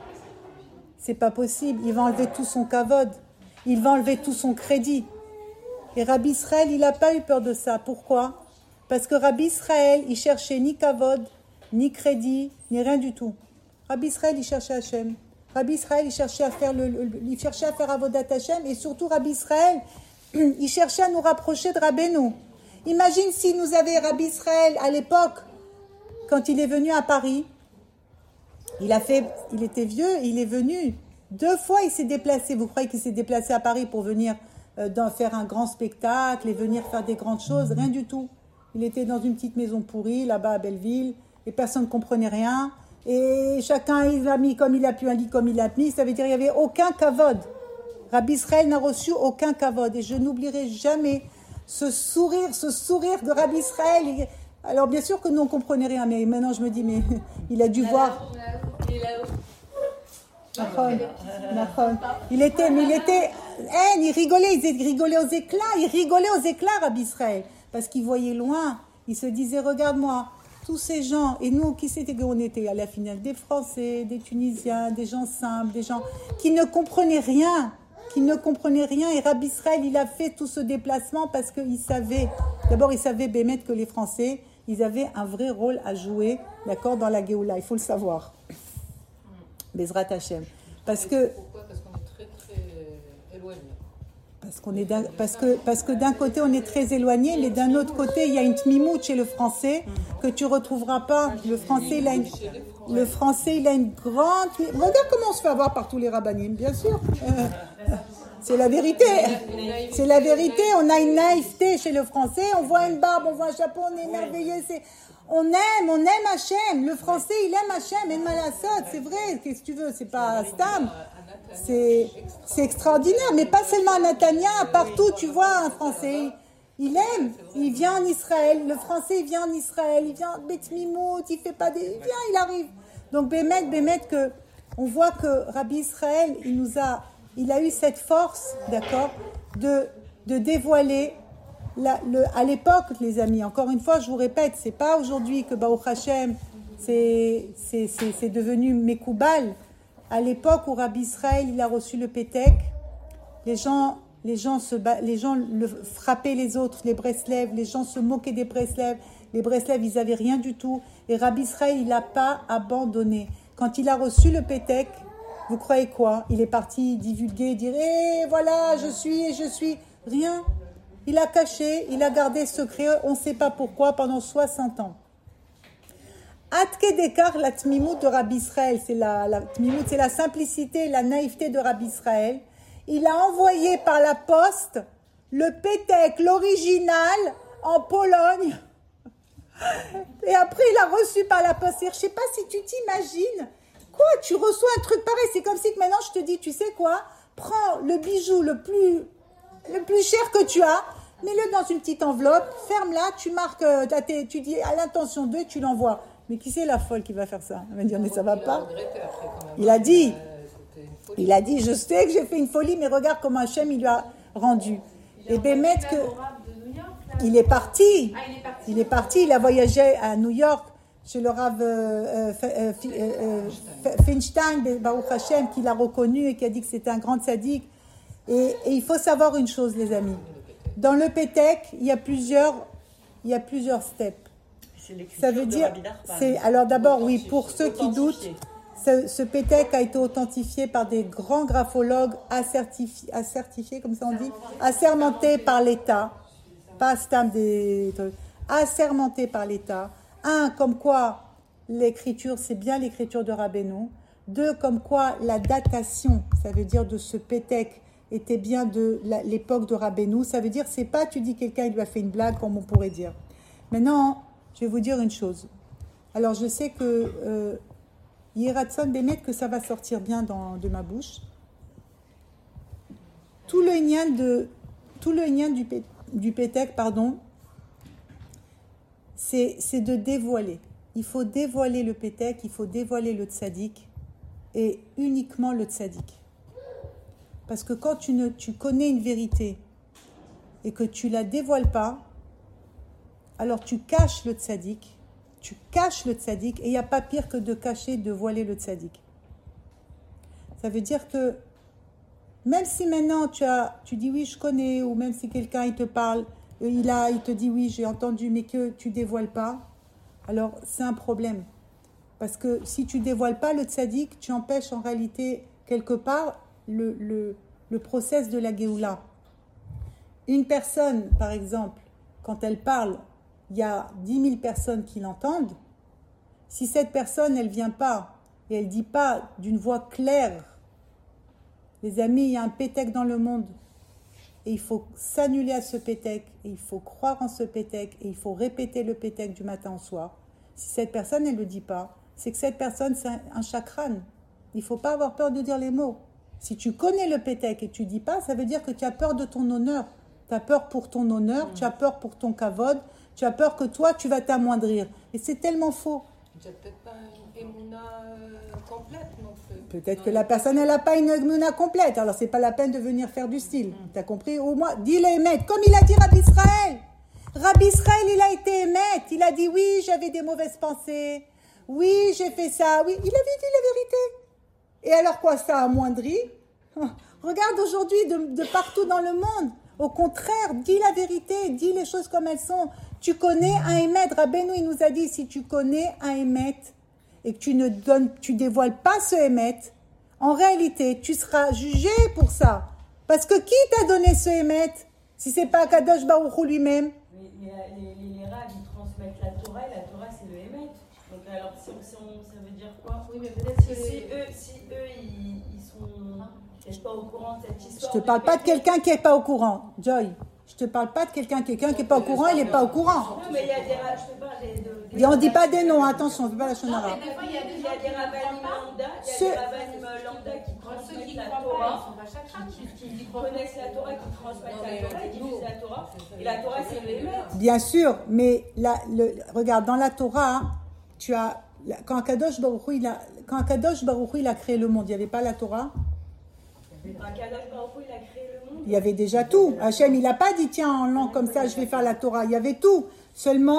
C'est pas possible, il va enlever tout son kavod, il va enlever tout son crédit. Et Rabbi Israël, il n'a pas eu peur de ça. Pourquoi? Parce que Rabbi Israël, il cherchait ni kavod, ni crédit, ni rien du tout. Rabbi Israël, il cherchait Hachem. Rabbi Israël, il cherchait à faire Avodat Hachem. Et surtout, Rabbi Israël, il cherchait à nous rapprocher de Rabbeinu. Imagine si nous avait Rabbi Israël à l'époque, quand il est venu à Paris, il était vieux, il est venu. 2 fois, il s'est déplacé. Vous croyez qu'il s'est déplacé à Paris pour venir faire un grand spectacle et venir faire des grandes choses? Rien du tout. Il était dans une petite maison pourrie, là-bas à Belleville, et personne ne comprenait rien. Et chacun, il a mis comme il a pu, un lit comme il a mis. Ça veut dire qu'il n'y avait aucun kavod. Rabbi Israël n'a reçu aucun kavod. Et je n'oublierai jamais ce sourire de Rabbi Israël. Alors, bien sûr que nous, on ne comprenait rien. Mais maintenant, je me dis, mais il a dû voir. Il rigolait aux éclats, Rabbi Israël. Parce qu'il voyait loin. Il se disait, regarde-moi. Tous ces gens, et nous, qui c'était qu'on était à la finale? Des Français, des Tunisiens, des gens simples, des gens qui ne comprenaient rien. qui ne comprenaient rien. Et Rabbi Israël, il a fait tout ce déplacement parce qu'il savait, d'abord il savait Bémet que les Français, ils avaient un vrai rôle à jouer, d'accord, dans la Géoula. Il faut le savoir. Bezrat Hashem. Pourquoi? Parce qu'on est très très éloignés. Parce que d'un côté on est très éloigné, mais d'un autre côté il y a une tmimout chez le français que tu retrouveras pas. Le français il a une grande. Regarde comment on se fait avoir par tous les rabbinim, bien sûr. C'est la vérité. C'est la vérité. On a une naïveté chez le français. On voit une barbe, on voit un chapeau, on est émerveillé. On aime Hachem. Le français, il aime Hachem. Et Malasot, c'est vrai. Qu'est-ce que tu veux? C'est pas Stam. C'est extraordinaire. Mais pas seulement à Natania. Partout, tu vois, un français, il aime. Il vient en Israël. Le français, il vient en Israël. Il vient en Beth Mimout. Il fait pas des. Il vient, il arrive. Donc, Bémet, que on voit que Rabbi Israël, il a eu cette force, d'accord, de dévoiler. À l'époque, les amis, encore une fois, je vous répète, c'est pas aujourd'hui que Baruch Hashem, c'est devenu Mekoubal. À l'époque où Rabbi Israël, il a reçu le Pétek, les gens le frappaient les autres, les Breslev, les gens se moquaient des Breslev. Les Breslev, ils avaient rien du tout. Et Rabbi Israël, il n'a pas abandonné. Quand il a reçu le Pétek, vous croyez quoi? Il est parti divulguer, dire voilà, je suis. Rien. Il a caché, il a gardé secret, on ne sait pas pourquoi, pendant 60 ans. Atke Dekar, la tmimout de Rabbi Israël, c'est la tmimout, c'est la simplicité, la naïveté de Rabbi Israël. Il a envoyé par la poste le Pétek, l'original, en Pologne. Et après, il a reçu par la poste. Je ne sais pas si tu t'imagines. Quoi, tu reçois un truc pareil? C'est comme si que maintenant je te dis, tu sais quoi? Prends le bijou le plus cher que tu as, mets-le dans une petite enveloppe, ferme-la, tu marques, tu dis à l'intention d'eux, tu l'envoies. Mais qui c'est la folle qui va faire ça? Elle va dire, mais ça va pas. Il a dit, je sais que j'ai fait une folie, mais regarde comment Hachem il lui a rendu. Et Bémet que il est parti. Il a voyagé à New York chez le Rav Feinstein, Baruch Hashem, qui l'a reconnu et qui a dit que c'était un grand tzaddik. Et il faut savoir une chose, les amis. Dans le Pétek, il y a plusieurs steps. Ça veut dire, alors d'abord, oui, pour ceux qui doutent, ce Pétek a été authentifié par des grands graphologues assertifiés, comme ça on dit, assermentés par l'État, pas stam assermentés par l'État. Un, comme quoi l'écriture, c'est bien l'écriture de Rabbeinu. Deux, comme quoi la datation, ça veut dire de ce Pétek, était bien de l'époque de Rabbeinu. Ça veut dire, c'est pas, tu dis quelqu'un, il lui a fait une blague, comme on pourrait dire. Maintenant, je vais vous dire une chose. Alors, je sais que Yeratson Bémet, que ça va sortir bien de ma bouche. Tout le lien du Pétek, c'est de dévoiler. Il faut dévoiler le Pétek, il faut dévoiler le tzaddik, et uniquement le tzaddik. Parce que quand tu connais une vérité et que tu la dévoiles pas, alors tu caches le tzaddik, et il n'y a pas pire que de cacher, de voiler le tzaddik. Ça veut dire que même si maintenant tu dis oui je connais, ou même si quelqu'un il te parle, il te dit oui j'ai entendu, mais que tu dévoiles pas, alors c'est un problème. Parce que si tu dévoiles pas le tzaddik, tu empêches en réalité quelque part le process de la Géoula. Une personne, par exemple, quand elle parle, il y a 10 000 personnes qui l'entendent. Si cette personne, elle vient pas et elle dit pas d'une voix claire, les amis, il y a un Pétek dans le monde et il faut s'annuler à ce Pétek et il faut croire en ce Pétek et il faut répéter le Pétek du matin au soir. Si cette personne, elle le dit pas, c'est que cette personne, c'est un chakran. Il faut pas avoir peur de dire les mots. Si tu connais le Pétek et tu dis pas, ça veut dire que tu as peur de ton honneur. Tu as peur pour ton honneur, tu as peur pour ton kavod, tu as peur que toi, tu vas t'amoindrir. Et c'est tellement faux. Tu n'as peut-être pas une émouna complète non plus. Peut-être que la personne, elle n'a pas une émouna complète. Alors, c'est pas la peine de venir faire du style. Tu as compris? Au moins, dis-le émet. Comme il a dit Rabbi Israël. Rabbi Israël, il a été émet. Il a dit, oui, j'avais des mauvaises pensées. Oui, j'ai fait ça. Oui, il avait dit la vérité. Et alors quoi, ça a amoindri? Regarde aujourd'hui de partout dans le monde. Au contraire, dis la vérité, dis les choses comme elles sont. Tu connais un émet. Rabbeinu, il nous a dit, si tu connais un émet et que tu dévoiles pas ce émet, en réalité, tu seras jugé pour ça. Parce que qui t'a donné ce émet si c'est pas Kadosh Baruch Hu lui-même? Les rabbis, ils transmettent la Torah et la Torah, c'est le émet. Donc alors, ça veut dire quoi? Oui, mais peut-être si eux, ils sont pas au courant de cette histoire. Je te parle pas de quelqu'un qui est pas au courant, Joy. Je te parle pas de quelqu'un qui est pas au courant, il est pas au courant. Non, mais il y a des rabbins, je te parle de... On dit pas des noms, attention, on fait pas la shonara. Il y a des rabbins lambda, qui transmettent la Torah, qui connaissent la Torah, qui transmettent la Torah, qui diffusent la Torah. Et la Torah, c'est le émet. Bien sûr, mais regarde, dans la Torah, tu as quand Kadosh Baruch Hu, il a créé le monde, il n'y avait pas la Torah. Quand Kadosh Baruch Hu, il a créé le monde. Il y avait déjà tout. Hachem, il n'a pas dit tiens en langue comme ça, je vais faire la Torah. Il y avait tout. Seulement,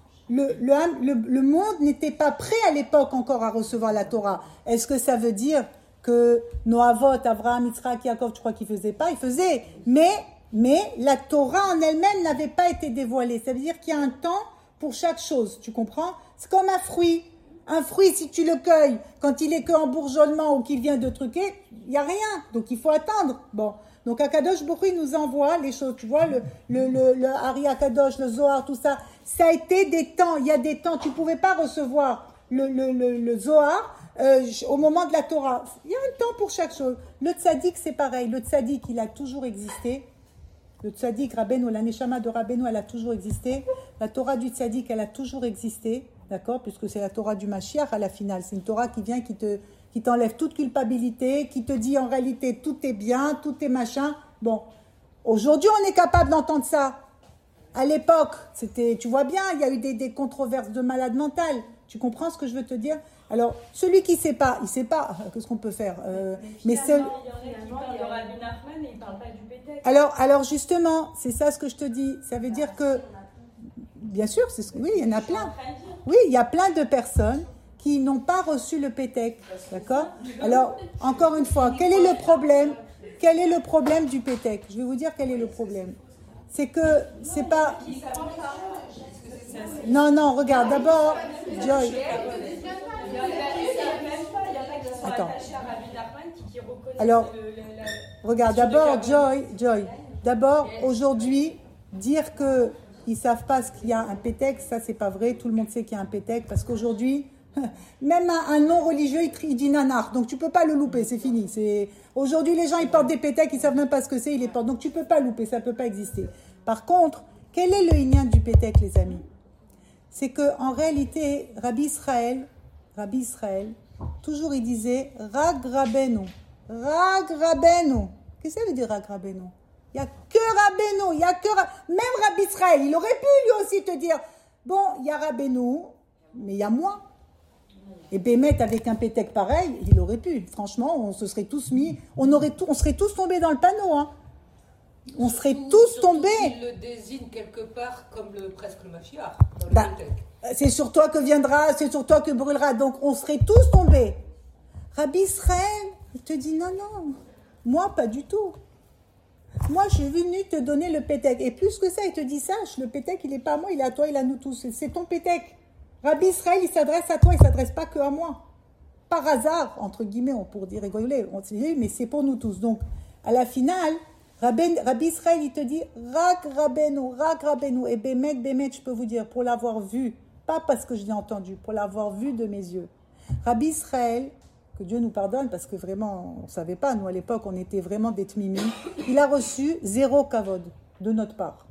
le monde n'était pas prêt à l'époque encore à recevoir la Torah. Est-ce que ça veut dire que Noavot, Abraham, Yitzhak, Yaakov, tu crois qu'ils faisaient pas? Ils faisaient. Mais la Torah en elle-même n'avait pas été dévoilée. Ça veut dire qu'il y a un temps pour chaque chose. Tu comprends? C'est comme un fruit. Un fruit, si tu le cueilles, quand il est qu'en bourgeonnement ou qu'il vient de truquer, il n'y a rien. Donc, il faut attendre. Bon. Donc, Akadosh Baruch Hu, il nous envoie les choses. Tu vois, le Ari Akadosh, le Zohar, tout ça. Ça a été des temps. Il y a des temps. Tu ne pouvais pas recevoir le Zohar au moment de la Torah. Il y a un temps pour chaque chose. Le tzaddik, c'est pareil. Le tzaddik, il a toujours existé. Le tzaddik, Rabbeinu, la neshama de Rabbeinu, elle a toujours existé. La Torah du tzaddik, elle a toujours existé. D'accord? Puisque c'est la Torah du Mashiach à la finale. C'est une Torah qui vient, qui t'enlève toute culpabilité, qui te dit en réalité tout est bien, tout est machin. Bon. Aujourd'hui, on est capable d'entendre ça. À l'époque, tu vois bien, il y a eu des controverses de malade mental. Tu comprends ce que je veux te dire? Alors, celui qui ne sait pas, il ne sait pas. Qu'est-ce qu'on peut faire? Mais il y en a qui parlent de Rabbi Nachman, mais ils ne parlent pas du Pétek. Alors justement, c'est ça ce que je te dis. Ça veut dire que, bien sûr, oui, il y en a plein. Oui, il y a plein de personnes qui n'ont pas reçu le Pétek. D'accord? Alors, encore une fois, quel est le problème? Quel est le problème du Pétek? Je vais vous dire quel est le problème. C'est que, c'est pas... Non, regarde, d'abord, Joy. Attends. Alors, regarde, d'abord, Joy. D'abord, aujourd'hui, dire que ils savent pas ce qu'il y a un pétek, ça c'est pas vrai. Tout le monde sait qu'il y a un pétek parce qu'aujourd'hui, même un non-religieux, il dit nanar. Donc tu peux pas le louper, c'est fini. Aujourd'hui, les gens ils portent des péteks, ils savent même pas ce que c'est, ils les portent. Donc tu peux pas louper, ça peut pas exister. Par contre, quel est le inyan du pétek, les amis? C'est que en réalité, Rabbi Israël, toujours il disait Rag Rabbeinu. Qu'est-ce que ça veut dire Rag Rabbeinu? Il n'y a que Rabbeinu, même Rabbi Israël, il aurait pu lui aussi te dire, bon, il y a Rabbeinu, mais il y a moi. Et Bémet avec un pétek pareil, il aurait pu. Franchement, on se serait tous mis, on serait tous tombés dans le panneau. Hein. On serait tous tombés. Il le désigne quelque part comme presque le Mashiach, dans le pétek. C'est sur toi que viendra, c'est sur toi que brûlera. Donc, on serait tous tombés. Rabbi Israël, il te dit, non, moi, pas du tout. Moi, je suis venu te donner le pétek. Et plus que ça, il te dit, sache, le pétek, il n'est pas à moi, il est à toi, il est à nous tous. C'est ton pétek. Rabbi Israël, il s'adresse à toi, il ne s'adresse pas que à moi. Par hasard, entre guillemets, on pourrait dire rigoler, mais c'est pour nous tous. Donc, à la finale, Rabbi Israël, il te dit, Rak Rabbeinu. Et Bémet, je peux vous dire, pour l'avoir vu, pas parce que je l'ai entendu, pour l'avoir vu de mes yeux. Rabbi Israël, que Dieu nous pardonne, parce que vraiment, on ne savait pas, nous à l'époque, on était vraiment des tmimim. Il a reçu 0 kavod de notre part.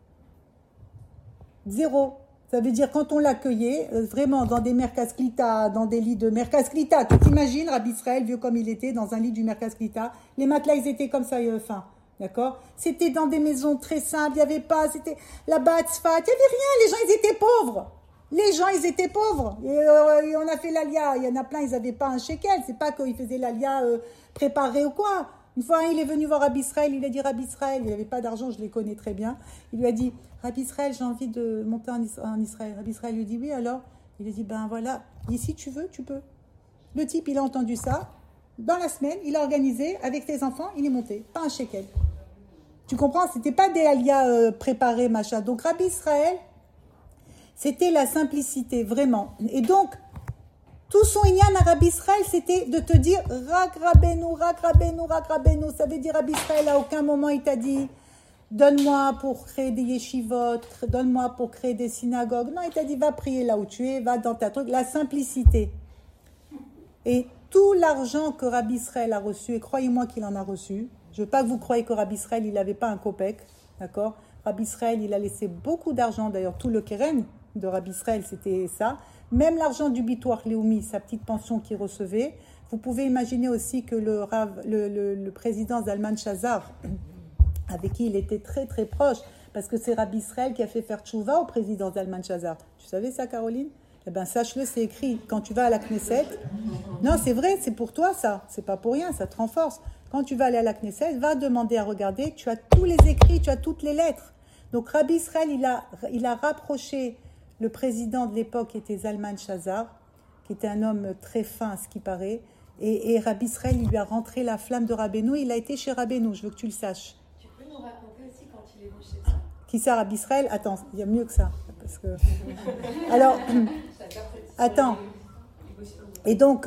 0. Ça veut dire, quand on l'accueillait, vraiment dans des Merkaz Klita, dans des lits de Merkaz Klita, tu t'imagines, Rabbi Israël, vieux comme il était, dans un lit du Merkaz Klita, les matelas, ils étaient comme ça, fins. D'accord? C'était dans des maisons très simples, il n'y avait pas, c'était là-bas à Tzfat, il n'y avait rien, les gens, ils étaient pauvres. Et on a fait l'alia. Il y en a plein, ils n'avaient pas un shekel. C'est pas qu'ils faisaient l'alia préparée ou quoi. Une fois, il est venu voir Rabbi Israël. Il a dit, Rabbi Israël, il n'avait pas d'argent, je les connais très bien. Il lui a dit, Rabbi Israël, j'ai envie de monter en Israël. Rabbi Israël lui dit, oui, alors? Il lui a dit, ben voilà, ici tu veux, tu peux. Le type, il a entendu ça. dans la semaine, il a organisé avec ses enfants, il est monté, pas un shekel. Tu comprends? C'était pas des alias préparés, machin. Donc Rabbi Israël, c'était la simplicité, vraiment. Et donc, tout son inyan à Rabbi Israël, c'était de te dire Rak Rabbeinu, Rak Rabbeinu, Rak Rabbeinu. Ça veut dire Rabbi Israël, à aucun moment il t'a dit donne-moi pour créer des yeshivot, donne-moi pour créer des synagogues. Non, il t'a dit va prier là où tu es, va dans ta truc. La simplicité. Et tout l'argent que Rabbi Israël a reçu, et croyez-moi qu'il en a reçu, je ne veux pas que vous croyez que Rabbi Israël, il n'avait pas un copec, d'accord? Rabbi Israël, il a laissé beaucoup d'argent, d'ailleurs tout le keren de Rabbi Israël, c'était ça. Même l'argent du Bitoach Leumi, sa petite pension qu'il recevait. Vous pouvez imaginer aussi que le président Zalman Shazar, avec qui il était très très proche, parce que c'est Rabbi Israël qui a fait faire tchouva au président Zalman Shazar. Tu savais ça, Caroline? Eh bien, sache-le, c'est écrit. Quand tu vas à la Knesset, non, c'est vrai, c'est pour toi ça. C'est pas pour rien, ça te renforce. Quand tu vas aller à la Knesset, va demander à regarder. Tu as tous les écrits, tu as toutes les lettres. Donc, Rabbi Israël, il a rapproché le président de l'époque, qui était Zalman Shazar, qui était un homme très fin, à ce qui paraît. Et Rabbi Israël, il lui a rentré la flamme de Rabbeinu. Il a été chez Rabbeinu, je veux que tu le saches. Tu peux nous raconter aussi quand il est venu chez toi? Qui ça, Rabbi Israël? Attends, il y a mieux que ça. Parce que... Alors, attends. Et donc,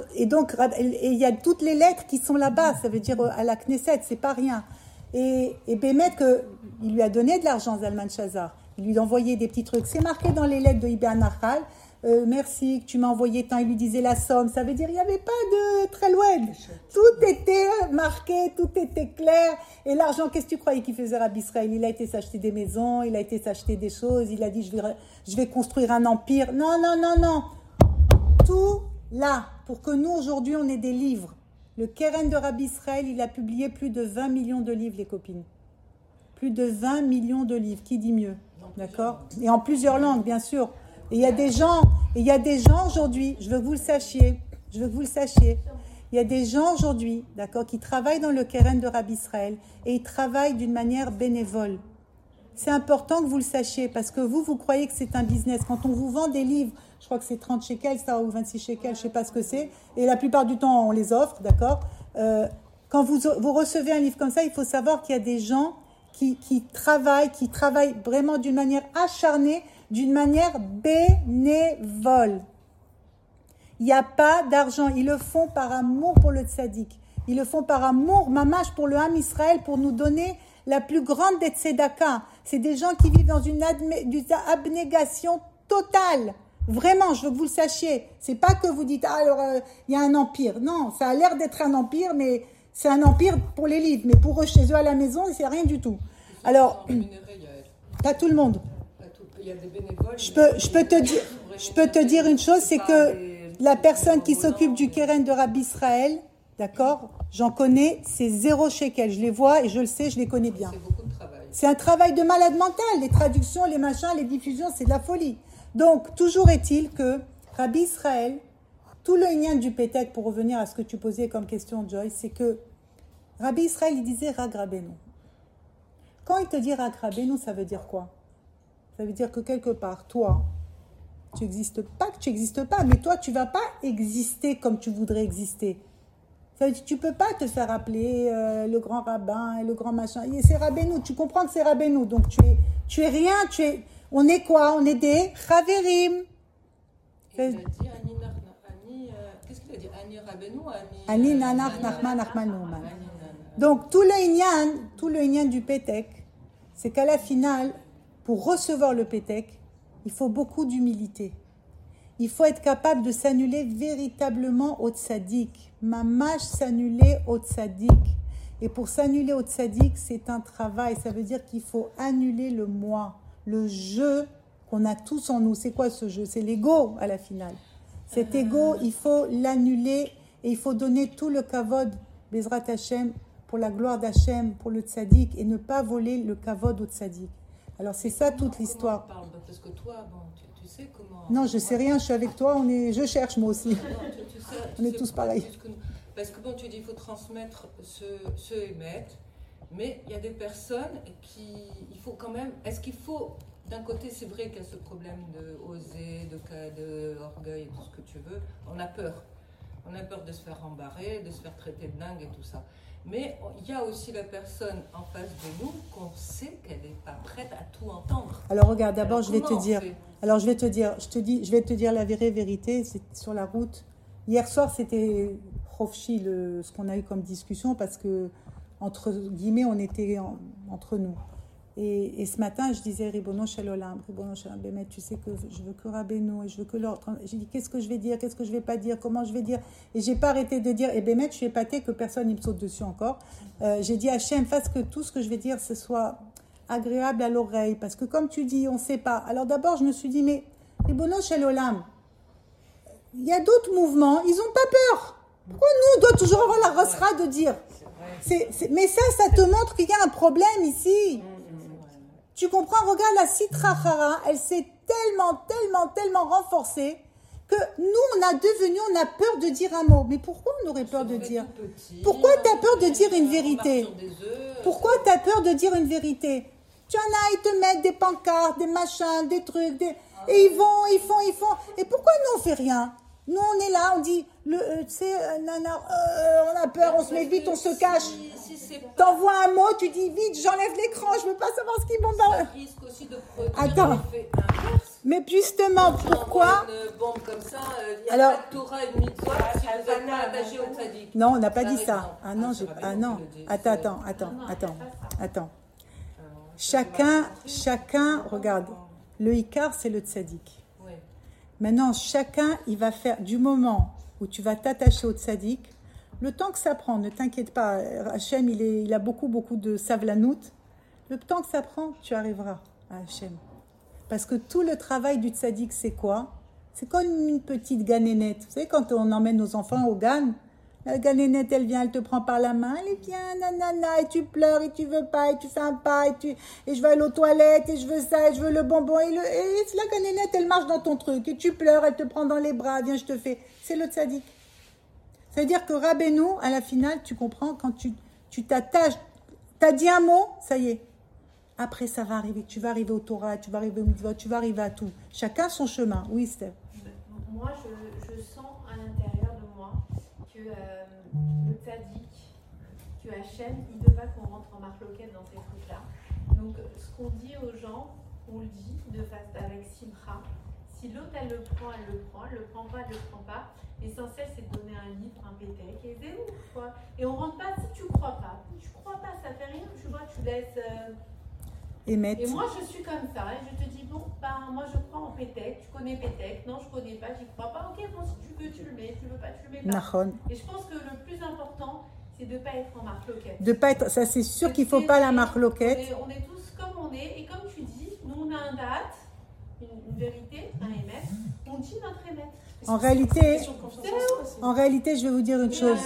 il y a toutes les lettres qui sont là-bas, ça veut dire à la Knesset, c'est pas rien. Et Bémet, il lui a donné de l'argent, Zalman Shazar. Il lui a envoyé des petits trucs. C'est marqué dans les lettres de Ibn Nachal. Merci que tu m'as envoyé tant. Il lui disait la somme. Ça veut dire il n'y avait pas de très loin. Tout était marqué, tout était clair. Et l'argent, qu'est-ce que tu croyais qu'il faisait Rabbi Israël? Il a été s'acheter des maisons, il a été s'acheter des choses. Il a dit je vais construire un empire. Non, non, non, non. Tout là, pour que nous aujourd'hui on ait des livres. Le Keren de Rabbi Israël, il a publié plus de 20 millions de livres, les copines. Plus de 20 millions de livres. Qui dit mieux? D'accord? Et en plusieurs langues, bien sûr. Et il y a des gens aujourd'hui, je veux que vous le sachiez, il y a des gens aujourd'hui, d'accord, qui travaillent dans le Keren de Rabbi Israël et ils travaillent d'une manière bénévole. C'est important que vous le sachiez parce que vous croyez que c'est un business. Quand on vous vend des livres, je crois que c'est 30 shekels, ça, ou 26 shekels, je ne sais pas ce que c'est, et la plupart du temps, on les offre, d'accord? Quand vous recevez un livre comme ça, il faut savoir qu'il y a des gens qui travaillent vraiment d'une manière acharnée, d'une manière bénévole. Il n'y a pas d'argent. Ils le font par amour pour le tzaddik. Ils le font par amour, mamash, pour le Ham Israël, pour nous donner la plus grande des tzedaka. C'est des gens qui vivent dans une abnégation totale. Vraiment, je veux que vous le sachiez. C'est pas que vous dites, il y a un empire. Non, ça a l'air d'être un empire, mais c'est un empire pour les livres. Mais pour eux, chez eux, à la maison, c'est rien du tout. Alors, pas tout le monde. Il y a des bénévoles. Je peux te dire une chose, c'est que la personne qui s'occupe du Keren de Rabbi Israël, d'accord, j'en connais, c'est 0 shekel. Je les vois et je le sais, je les connais bien. C'est beaucoup de travail. C'est un travail de malade mental. Les traductions, les machins, les diffusions, c'est de la folie. Donc, toujours est-il que Rabbi Israël, tout le lien du Pétek, pour revenir à ce que tu posais comme question, Joyce, c'est que Rabbi Israël, il disait Rak Rabbeinu. Quand il te dit Rak Rabbeinu, ça veut dire quoi? Ça veut dire que quelque part, toi, tu n'existes pas, mais toi, tu ne vas pas exister comme tu voudrais exister. Ça veut dire que tu ne peux pas te faire appeler le grand rabbin et le grand machin. Et c'est Rabbeinu, tu comprends que c'est Rabbeinu. Donc, tu es rien, on est quoi? On est des Chaverim. Il a dit qu'est-ce qu'il a dit? Ani Rabbeinu, Ani Nanach Nachman Nachman Nouman. Donc, tout le inyan du Pétek, c'est qu'à la finale, pour recevoir le Pétek, il faut beaucoup d'humilité. Il faut être capable de s'annuler véritablement au tzaddik. Mamash s'annuler au tzaddik. Et pour s'annuler au tzaddik, c'est un travail. Ça veut dire qu'il faut annuler le moi, le jeu qu'on a tous en nous. C'est quoi ce jeu? C'est l'ego à la finale. Cet ego, il faut l'annuler et il faut donner tout le kavod, Bezrat Hashem, pour la gloire d'Hachem, pour le tzaddik, et ne pas voler le kavod au tzaddik. Alors c'est ça toute l'histoire. Parce que toi, tu sais comment... Non, je sais rien, je suis avec toi, je cherche moi aussi. Non, on est tous pareils. Parce que tu dis, il faut transmettre ce émet, mais il y a des personnes il faut quand même... Est-ce qu'il faut... D'un côté, c'est vrai qu'il y a ce problème de oser, de orgueil, tout ce que tu veux. On a peur. On a peur de se faire embarrer, de se faire traiter de dingue et tout ça. Mais il y a aussi la personne en face de nous qu'on sait qu'elle n'est pas prête à tout entendre. Alors regarde, d'abord Alors, je vais te comment on dire. fait Alors je vais te dire la vérité, c'est sur la route. Hier soir c'était Khofchi, ce qu'on a eu comme discussion parce que entre guillemets on était entre nous. Et ce matin je disais Ribono Shalolam, Bémet, tu sais que je veux que Rabbeinu et je veux que l'autre. J'ai dit qu'est-ce que je vais dire, qu'est-ce que je vais pas dire, comment je vais dire. Et j'ai pas arrêté de dire. Et Bémet, je suis épatée que personne ne me saute dessus encore. J'ai dit Hachem, fasse que tout ce que je vais dire ce soit agréable à l'oreille, parce que comme tu dis, on ne sait pas. Alors d'abord, je me suis dit, mais Ribono Shalolam, il y a d'autres mouvements, ils n'ont pas peur. Pourquoi nous, on doit toujours avoir la rossera de dire mais ça te montre qu'il y a un problème ici. Tu comprends? Regarde, la Sitra Chara, elle s'est tellement renforcée que nous, on a peur de dire un mot. Mais pourquoi on aurait peur de dire? Pourquoi tu as peur de dire une vérité? Pourquoi tu as peur de dire une vérité? Tu en as, ils te mettent des pancartes, des machins, des trucs, et ils font. Et pourquoi nous, on fait rien? Nous, on est là, on dit, on a peur, on se met vite, on se cache. T'envoies un mot, tu dis vite, j'enlève l'écran, je veux pas savoir ce qu'ils bombarde. Ça risque aussi de produire Attends. l'effet inverse. Mais justement, pourquoi? Une bombe comme ça, il y a Alors, pas de Torah et de mitzvah si vous n'êtes pas attaché au tzaddik. Non, on n'a pas Par dit ça. exemple. Ah non, c'est ah Rabbeinu non. qui le dit. Attends. Chacun, regarde, le Icar, c'est le tzaddik. Oui. Maintenant, chacun, il va faire, du moment où tu vas t'attacher au tzaddik, le temps que ça prend, ne t'inquiète pas, Hachem, il a beaucoup de savlanout. Le temps que ça prend, tu arriveras à Hachem. Parce que tout le travail du tzaddik, c'est quoi? C'est comme une petite ganénette. Vous savez, quand on emmène nos enfants au GAN, la ganénette, elle vient, elle te prend par la main, elle vient, nanana, et tu pleures, et tu veux pas, et tu fais un pas, et je veux aller aux toilettes, et je veux ça, et je veux le bonbon, et la ganénette, elle marche dans ton truc, et tu pleures, elle te prend dans les bras, viens, je te fais. C'est le tzaddik. C'est-à-dire que Rabbeinu, à la finale, tu comprends, quand tu t'attaches, t'as dit un mot, ça y est. Après, ça va arriver. Tu vas arriver au Torah, tu vas arriver au mitzvot, tu vas arriver à tout. Chacun son chemin. Oui, Steph. Moi, je sens à l'intérieur de moi que le tzaddik, que Hachem, il ne veut pas qu'on rentre en marloquette dans ces trucs-là. Donc, ce qu'on dit aux gens, on le dit de face avec simcha. Si l'autre, elle le prend pas, elle le prend pas. L'essentiel, c'est de donner un livre, un pétec, et c'est ouf, quoi. Et on rentre pas si tu crois pas. Si tu crois pas, ça fait rien. Tu vois, tu laisses... Et moi, je suis comme ça. Et je te dis, bon, moi, je crois en pétec. Tu connais pétec? Non, je connais pas, j'y crois pas. Ok, bon, si tu veux, tu le mets. Tu veux pas, tu le mets pas. Nahon. Et je pense que le plus important, c'est de pas être en marloquette. De pas être... Ça, c'est sûr qu'il faut pas la marloquette. On est tous comme on est. Et comme tu dis, nous, on a un date, une vérité, un émet. On dit notre émet. En réalité, je vais vous dire une chose.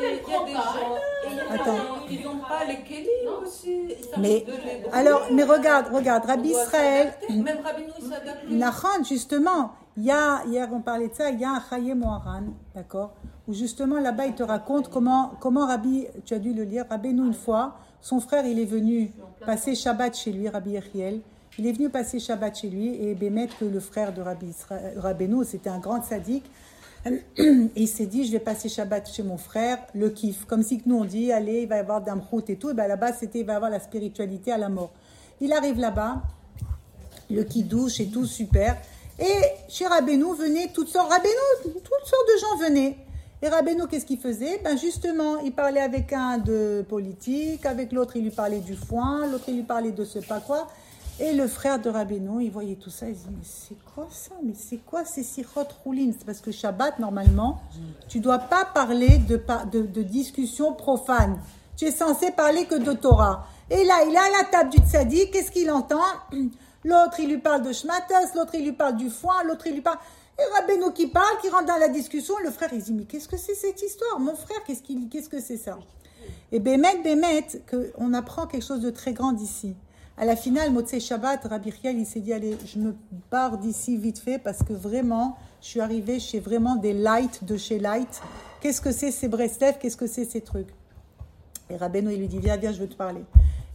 Attends. Ils n'ont pas les kélim aussi. Mais regarde, Rabbi Israël. Même Rabbeinu, il s'adapte. Nachan, justement, hier on parlait de ça, il y a un Chaye Moharan, d'accord, où justement là-bas il te raconte comment Rabbi, tu as dû le lire, Rabbeinu une fois, son frère il est venu passer Shabbat chez lui, Rabbi Yechiel. Il est venu passer Shabbat chez lui et Bémet, que le frère de Rabbeinu, c'était un grand tzaddik, et il s'est dit, je vais passer Shabbat chez mon frère, le kiff. Comme si nous on dit, allez, il va y avoir d'amrout et tout, et bien là-bas c'était, il va y avoir la spiritualité à la mort. Il arrive là-bas, le kidouche et tout, super. Et chez Rabbeinu venaient toutes sortes de gens venaient. Et Rabbeinu, qu'est-ce qu'il faisait? Ben justement, il parlait avec un de politique, avec l'autre il lui parlait du foin, l'autre il lui parlait de ce pas quoi. Et le frère de Rabbeinu, il voyait tout ça, il se dit, mais c'est quoi ça? Mais c'est quoi ces sichot roulines? C'est parce que Shabbat, normalement, tu ne dois pas parler de discussions profanes. Tu es censé parler que de Torah. Et là, il est à la table du tzaddik, qu'est-ce qu'il entend? L'autre, il lui parle de shmatas, l'autre, il lui parle du foin, l'autre, il lui parle... Et Rabbeinu qui parle, qui rentre dans la discussion, le frère, il dit, mais qu'est-ce que c'est cette histoire? Mon frère, qu'est-ce que c'est ça? Et Bémet, qu'on apprend quelque chose de très grand d'ici. À la finale, Motzei Shabbat, Rabbi Yechiel, il s'est dit, allez, je me barre d'ici vite fait parce que vraiment, je suis arrivée chez vraiment des lights de chez Light. Qu'est-ce que c'est ces Breslev? Qu'est-ce que c'est ces trucs? Et Rabbeinu, il lui dit, viens, je veux te parler.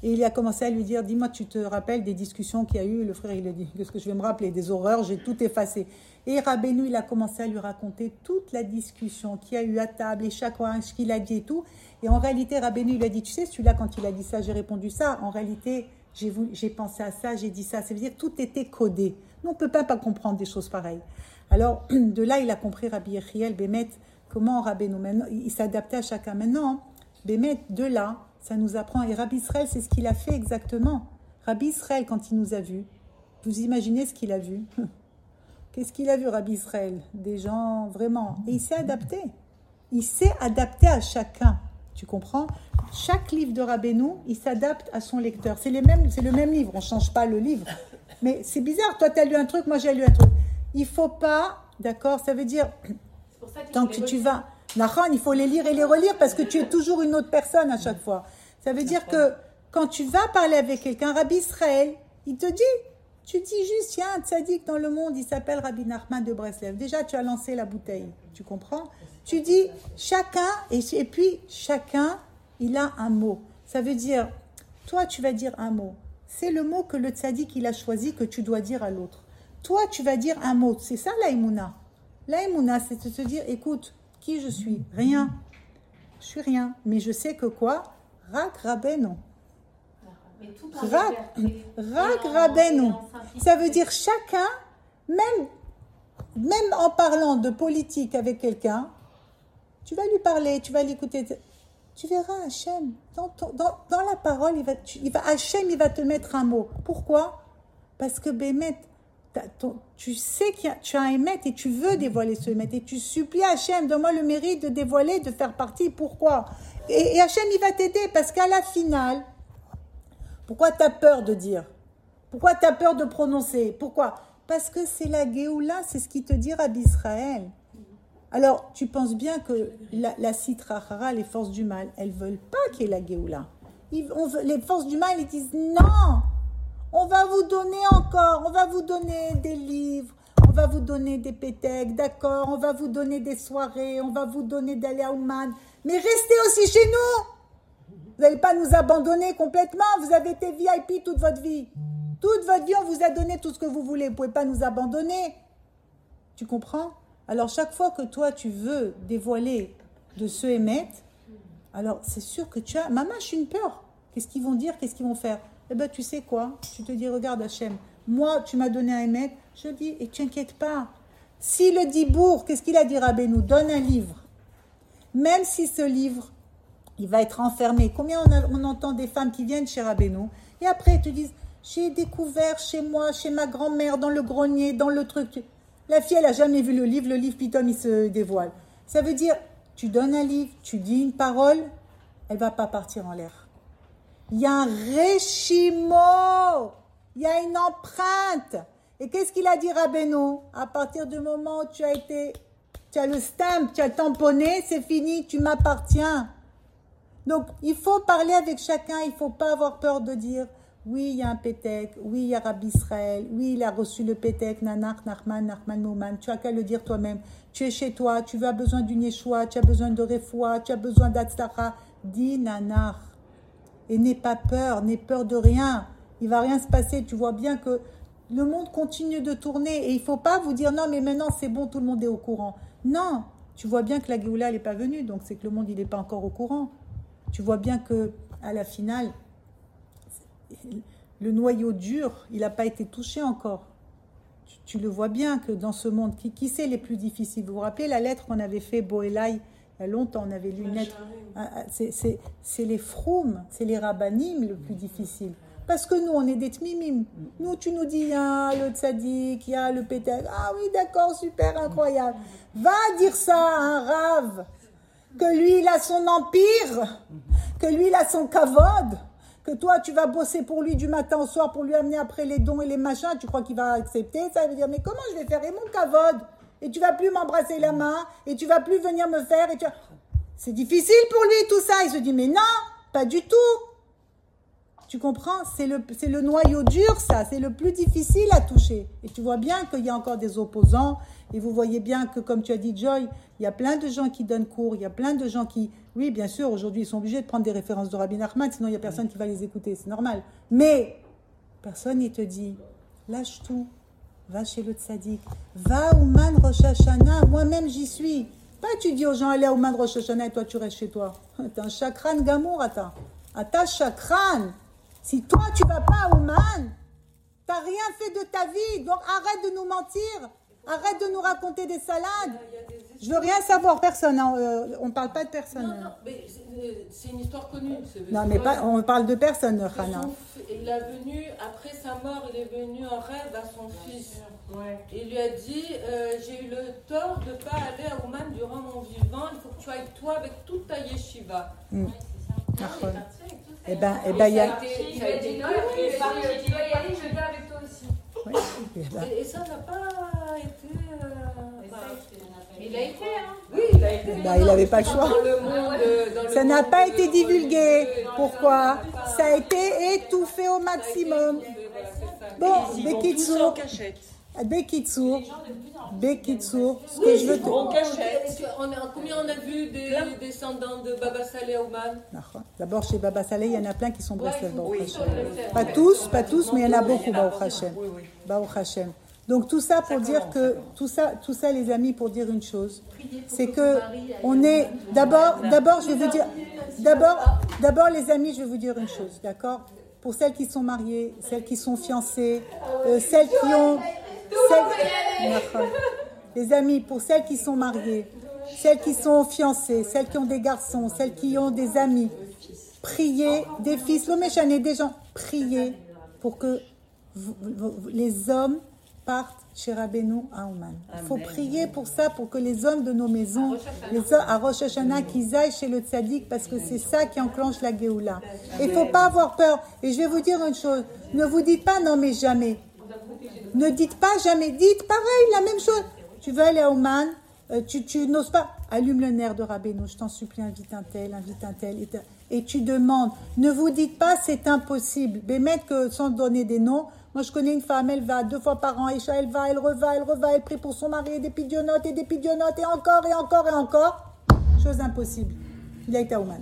Et il a commencé à lui dire, dis-moi, tu te rappelles des discussions qu'il y a eu? Le frère, il a dit, qu'est-ce que je vais me rappeler? Des horreurs, j'ai tout effacé. Et Rabbeinu, il a commencé à lui raconter toute la discussion qu'il y a eu à table et chacun ce qu'il a dit et tout. Et en réalité, Rabbeinu, il a dit, tu sais, celui-là, quand il a dit ça, j'ai répondu ça. En réalité, j'ai pensé à ça, j'ai dit ça. Ça veut dire que tout était codé. Nous, on ne peut pas comprendre des choses pareilles. Alors, de là, il a compris Rabbi Yechiel, Bémet, comment Rabbeinu, maintenant, il s'adaptait à chacun. Maintenant, Bémet, de là, ça nous apprend. Et Rabbi Israël, c'est ce qu'il a fait exactement. Rabbi Israël, quand il nous a vus, vous imaginez ce qu'il a vu? Qu'est-ce qu'il a vu, Rabbi Israël? Des gens, vraiment. Et il s'est adapté. Il s'est adapté à chacun. Tu comprends? Chaque livre de Rabbeinu, il s'adapte à son lecteur. C'est le même livre, on ne change pas le livre. Mais c'est bizarre, toi tu as lu un truc, moi j'ai lu un truc. Il ne faut pas, d'accord, ça veut dire, tant que tu vas, il faut les lire et les relire parce que tu es toujours une autre personne à chaque fois. Ça veut dire que quand tu vas parler avec quelqu'un, Rabbi Israël, il te dit, tu dis juste, il y a un tzaddik dans le monde, il s'appelle Rabbi Nachman de Breslev. Déjà, tu as lancé la bouteille, tu comprends? Tu dis, chacun, et puis chacun, il a un mot. Ça veut dire, toi, tu vas dire un mot. C'est le mot que le tzaddik, il a choisi, que tu dois dire à l'autre. Toi, tu vas dire un mot. C'est ça, l'aïmouna. L'aïmouna, c'est de se dire, écoute, qui je suis? Rien. Je suis rien. Mais je sais que quoi? Rak Rabbeinu. Rak Rabbeinu. Ça veut dire chacun, même en parlant de politique avec quelqu'un, tu vas lui parler, tu vas l'écouter. Tu verras Hachem, dans la parole, Hachem, il va te mettre un mot. Pourquoi? Parce que Bémet, tu sais que tu as un émet et tu veux dévoiler ce émet. Et tu supplies Hachem, donne-moi le mérite de dévoiler, de faire partie. Pourquoi? Et Hachem, il va t'aider parce qu'à la finale, pourquoi tu as peur de dire? Pourquoi tu as peur de prononcer? Pourquoi? Parce que c'est la Géoula, c'est ce qui te dit Rabbi Israël. Alors, tu penses bien que la Sitra Achara, les forces du mal, elles ne veulent pas qu'il y ait la Géoula. Les forces du mal, ils disent non, on va vous donner encore, on va vous donner des livres, on va vous donner des pétèques, d'accord, on va vous donner des soirées, on va vous donner d'aller à Ouman, mais restez aussi chez nous. Vous n'allez pas nous abandonner complètement, vous avez été VIP toute votre vie. Toute votre vie, on vous a donné tout ce que vous voulez, vous ne pouvez pas nous abandonner. Tu comprends? Alors, chaque fois que toi, tu veux dévoiler de ce émet, alors c'est sûr que tu as... Maman, je suis une peur. Qu'est-ce qu'ils vont dire? Qu'est-ce qu'ils vont faire? Eh bien, tu sais quoi? Tu te dis, regarde Hachem, moi, tu m'as donné un émet. Je dis, et tu n'inquiètes pas. Si le Dibour, qu'est-ce qu'il a dit Rabbeinu? Donne un livre. Même si ce livre, il va être enfermé. Combien on entend des femmes qui viennent chez Rabbeinu et après, ils te disent, j'ai découvert chez moi, chez ma grand-mère, dans le grenier, dans le truc... La fille, elle n'a jamais vu le livre, pitom, il se dévoile. Ça veut dire, tu donnes un livre, tu dis une parole, elle ne va pas partir en l'air. Il y a un réchimo, il y a une empreinte. Et qu'est-ce qu'il a dit Rabbeinu? À partir du moment où tu as le stamp, tu as tamponné, c'est fini, tu m'appartiens. Donc, il faut parler avec chacun, il ne faut pas avoir peur de dire... Oui, il y a un pétek, oui, il y a Rabbi Israël, oui, il a reçu le pétek, Nanach, Nachman Mouman, tu as qu'à le dire toi-même. Tu es chez toi, tu as besoin d'une Yeshua, tu as besoin de Refoua, tu as besoin d'Atztara. Dis Nanach. Et n'aie pas peur, n'aie peur de rien. Il ne va rien se passer. Tu vois bien que le monde continue de tourner et il ne faut pas vous dire non, mais maintenant c'est bon, tout le monde est au courant. Non, tu vois bien que la Géoula n'est pas venue, donc c'est que le monde il n'est pas encore au courant. Tu vois bien qu'à la finale, le noyau dur, il n'a pas été touché encore. Tu le vois bien que dans ce monde, qui c'est les plus difficiles? Vous vous rappelez la lettre qu'on avait fait, Boélai, il y a longtemps, on avait lu une lettre. C'est les froum, c'est les rabbanim le plus difficile. Parce que nous, on est des tmimim. Nous, tu nous dis, il y a le tzaddik, il y a le pétek. Ah oui, d'accord, super, incroyable. Va dire ça à un rave, que lui, il a son empire, que lui, il a son kavod, que toi, tu vas bosser pour lui du matin au soir pour lui amener après les dons et les machins, tu crois qu'il va accepter ça? Il va dire, mais comment je vais faire? Et mon kavod? Et tu vas plus m'embrasser la main, et tu vas plus venir me faire, C'est difficile pour lui tout ça. Il se dit, mais non, pas du tout. Tu comprends? C'est le noyau dur, ça. C'est le plus difficile à toucher. Et tu vois bien qu'il y a encore des opposants. Et vous voyez bien que, comme tu as dit, Joy, il y a plein de gens qui donnent cours. Il y a plein de gens qui... Oui, bien sûr, aujourd'hui, ils sont obligés de prendre des références de Rabbi Nachman. Sinon, il n'y a personne qui va les écouter. C'est normal. Mais personne, il te dit, lâche tout. Va chez le tzaddik. Va au Man Rosh Hashanah. Moi-même, j'y suis. Pas tu dis aux gens, allez au Man Rosh Hashanah et toi, tu restes chez toi. T'es un chakran gamour, Ata. Ata chakran. Si toi, tu vas pas à Ouman, t'as rien fait de ta vie. Donc, arrête de nous mentir. Arrête de nous raconter des salades. Je veux rien savoir, personne. Hein. On ne parle pas de personne. Non, mais c'est une histoire connue. Non, mais pas, on parle de personne, Rana. Il est venu, après sa mort, il est venu en rêve à son fils. Ouais. Il lui a dit, j'ai eu le tort de ne pas aller à Ouman durant mon vivant. Il faut que tu ailles toi avec toute ta yeshiva. Ouais, c'est ça. Eh ben, il y a... Il a dit non, il est parti, il doit y aller, je viens avec toi aussi. Ouais. Et ça n'a pas été... Il a été, hein. Oui, il a été. Bah, il n'avait pas le choix. Ça n'a pas été divulgué. Pourquoi? Ça a été étouffé au maximum. Bon, Bekitsour, ce que je veux te... Combien on a vu des descendants de Baba Saleh à Ouman? D'abord, chez Baba Saleh, il y en a plein qui sont Breslev, Baruch Hashem. Pas tous, mais il y en a beaucoup, Baruch Hashem. Baruch Hashem. Donc tout ça pour dire que, tout ça les amis, pour dire une chose, c'est que on est, d'abord je vais vous dire, d'abord les amis, je vais vous dire une chose, d'accord? Pour celles qui sont mariées, celles qui sont fiancées, celles qui ont... Les amis, pour celles qui sont mariées, celles qui sont fiancées, celles qui ont des garçons, celles qui ont des amis, priez, des fils, l'homéchané, des gens, priez pour que les hommes partent chez Rabbeinu à Ouman. Il faut prier pour ça, pour que les hommes de nos maisons, les hommes à Rosh Hashanah, qu'ils aillent chez le tzaddik, parce que c'est ça qui enclenche la Géoula. Il ne faut pas avoir peur. Et je vais vous dire une chose, ne vous dites pas non mais jamais. Ne dites pas jamais, dites pareil, la même chose. Tu veux aller à Ouman, tu n'oses pas, allume le nerf de Rabbeinu, je t'en supplie, invite un tel, et tu demandes. Ne vous dites pas c'est impossible. Mais que sans donner des noms, moi je connais une femme, elle va 2 fois par an, Aïcha, elle va, elle reva, elle prie pour son mari, des pidionotes, et encore. Chose impossible. Il a été à Ouman.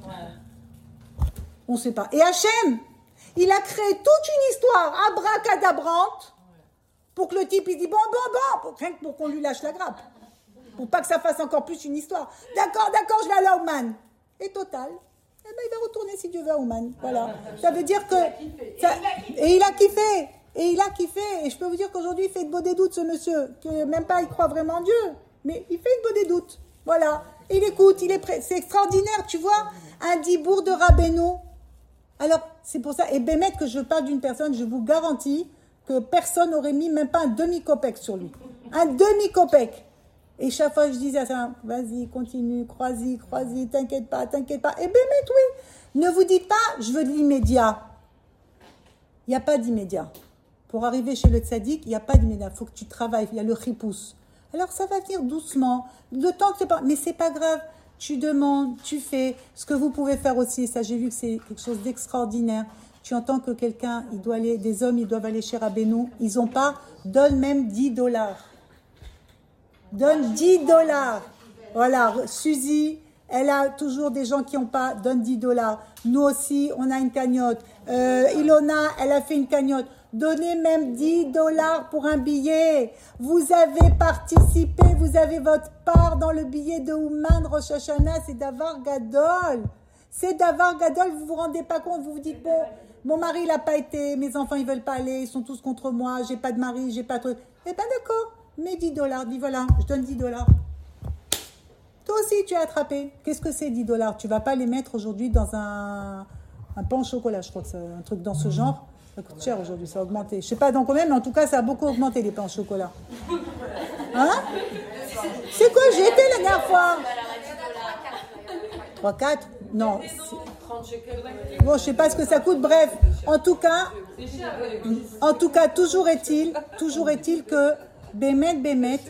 On ne sait pas. Et Hachem, il a créé toute une histoire abracadabrante pour que le type il dit bon, rien que pour qu'on lui lâche la grappe. Pour pas que ça fasse encore plus une histoire. D'accord, je vais aller à Ouman. Et total, il va retourner si Dieu veut à Ouman. Voilà. Ça veut dire que... Et il a kiffé. Et je peux vous dire qu'aujourd'hui, il fait de beaux des doutes, ce monsieur. Que même pas, il croit vraiment en Dieu. Mais il fait de beaux des doutes. Voilà. Et il écoute, il est prêt. C'est extraordinaire, tu vois. Un dibour de Rabbeinu. Alors, c'est pour ça. Et Bémet, que je parle d'une personne, je vous garantis que personne n'aurait mis même pas un demi-copec sur lui. Un demi-copec. Et chaque fois, je disais à ça, vas-y, continue, crois-y, t'inquiète pas. Et Bémet, oui. Ne vous dites pas, je veux de l'immédiat. Il n'y a pas d'immédiat. Pour arriver chez le tzaddik, il n'y a pas d'immédiat. Il faut que tu travailles, il y a le chipous. Alors, ça va venir doucement. Le temps que c'est pas... Mais c'est pas grave. Tu demandes, tu fais. Ce que vous pouvez faire aussi, ça, j'ai vu que c'est quelque chose d'extraordinaire. Tu entends que quelqu'un, des hommes, ils doivent aller chez Rabbeinu. Ils n'ont pas, donne même $10. Donne $10. Voilà, Suzy, elle a toujours des gens qui n'ont pas, donne $10. Nous aussi, on a une cagnotte. Ilona, elle a fait une cagnotte. Donnez même $10 pour un billet. Vous avez participé, vous avez votre part dans le billet de Ouman Rosh Hashanah. C'est Davar Gadol. Vous vous rendez pas compte, vous vous dites, bon, mon mari, il n'a pas été, mes enfants, ils veulent pas aller, ils sont tous contre moi, j'ai pas de mari, j'ai pas de truc. Eh ben d'accord, mets $10, dis voilà, je donne $10. Toi aussi, tu as attrapé. Qu'est-ce que c'est $10? Tu vas pas les mettre aujourd'hui dans un pain au chocolat, je crois que c'est un truc dans ce genre. Ça coûte cher aujourd'hui, ça a augmenté. Je sais pas dans combien, mais en tout cas, ça a beaucoup augmenté les pains au chocolat. Hein? C'est quoi? J'ai été la dernière fois. 3, 4? Non. Bon, je sais pas ce que ça coûte. Bref, en tout cas, toujours est-il que Bémet,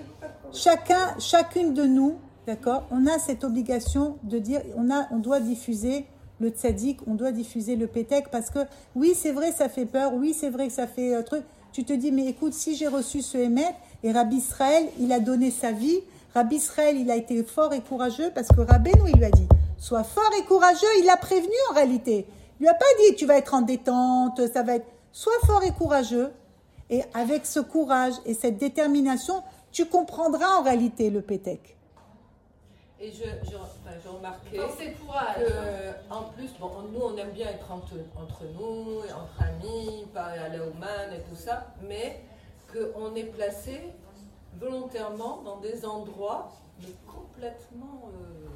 chacune de nous, d'accord, on a cette obligation de dire, on doit diffuser le tzaddik, on doit diffuser le pétek parce que, oui, c'est vrai, ça fait peur, oui, c'est vrai que ça fait truc. Tu te dis, mais écoute, si j'ai reçu ce Hémet, et Rabbi Israël, il a donné sa vie, Rabbi Israël, il a été fort et courageux parce que Rabbeinu, il lui a dit, sois fort et courageux, il l'a prévenu en réalité. Il lui a pas dit, tu vas être en détente, ça va être, sois fort et courageux, et avec ce courage et cette détermination, tu comprendras en réalité le pétek. Et j'ai remarqué C'est courage. que, en plus, bon, nous, on aime bien être entre nous, entre amis, pas aller au man et tout ça, mais qu'on est placé volontairement dans des endroits mais complètement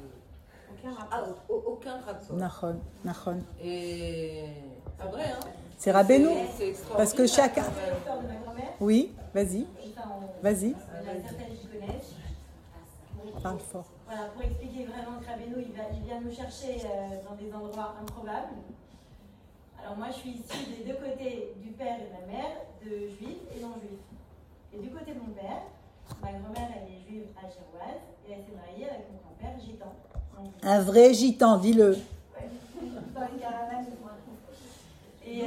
aucun rapport. Nachon. Et c'est vrai, hein? C'est Rabbeinu. C'est extraordinaire. Parce que chacun. L'histoire de ma grand-mère. Oui, vas-y. Vas-y. Il y a certaines qui connaissent. Parle fort. Voilà, pour expliquer vraiment que Rabbeinu, il vient nous chercher dans des endroits improbables. Alors moi, je suis issue des deux côtés du père et de la mère, de juifs et non-juifs. Et du côté de mon père, ma grand-mère, elle est juive algéroise et elle s'est mariée avec mon grand-père gitan. Donc, Un vrai gitan, dis-le. ouais, dans une caravane. Et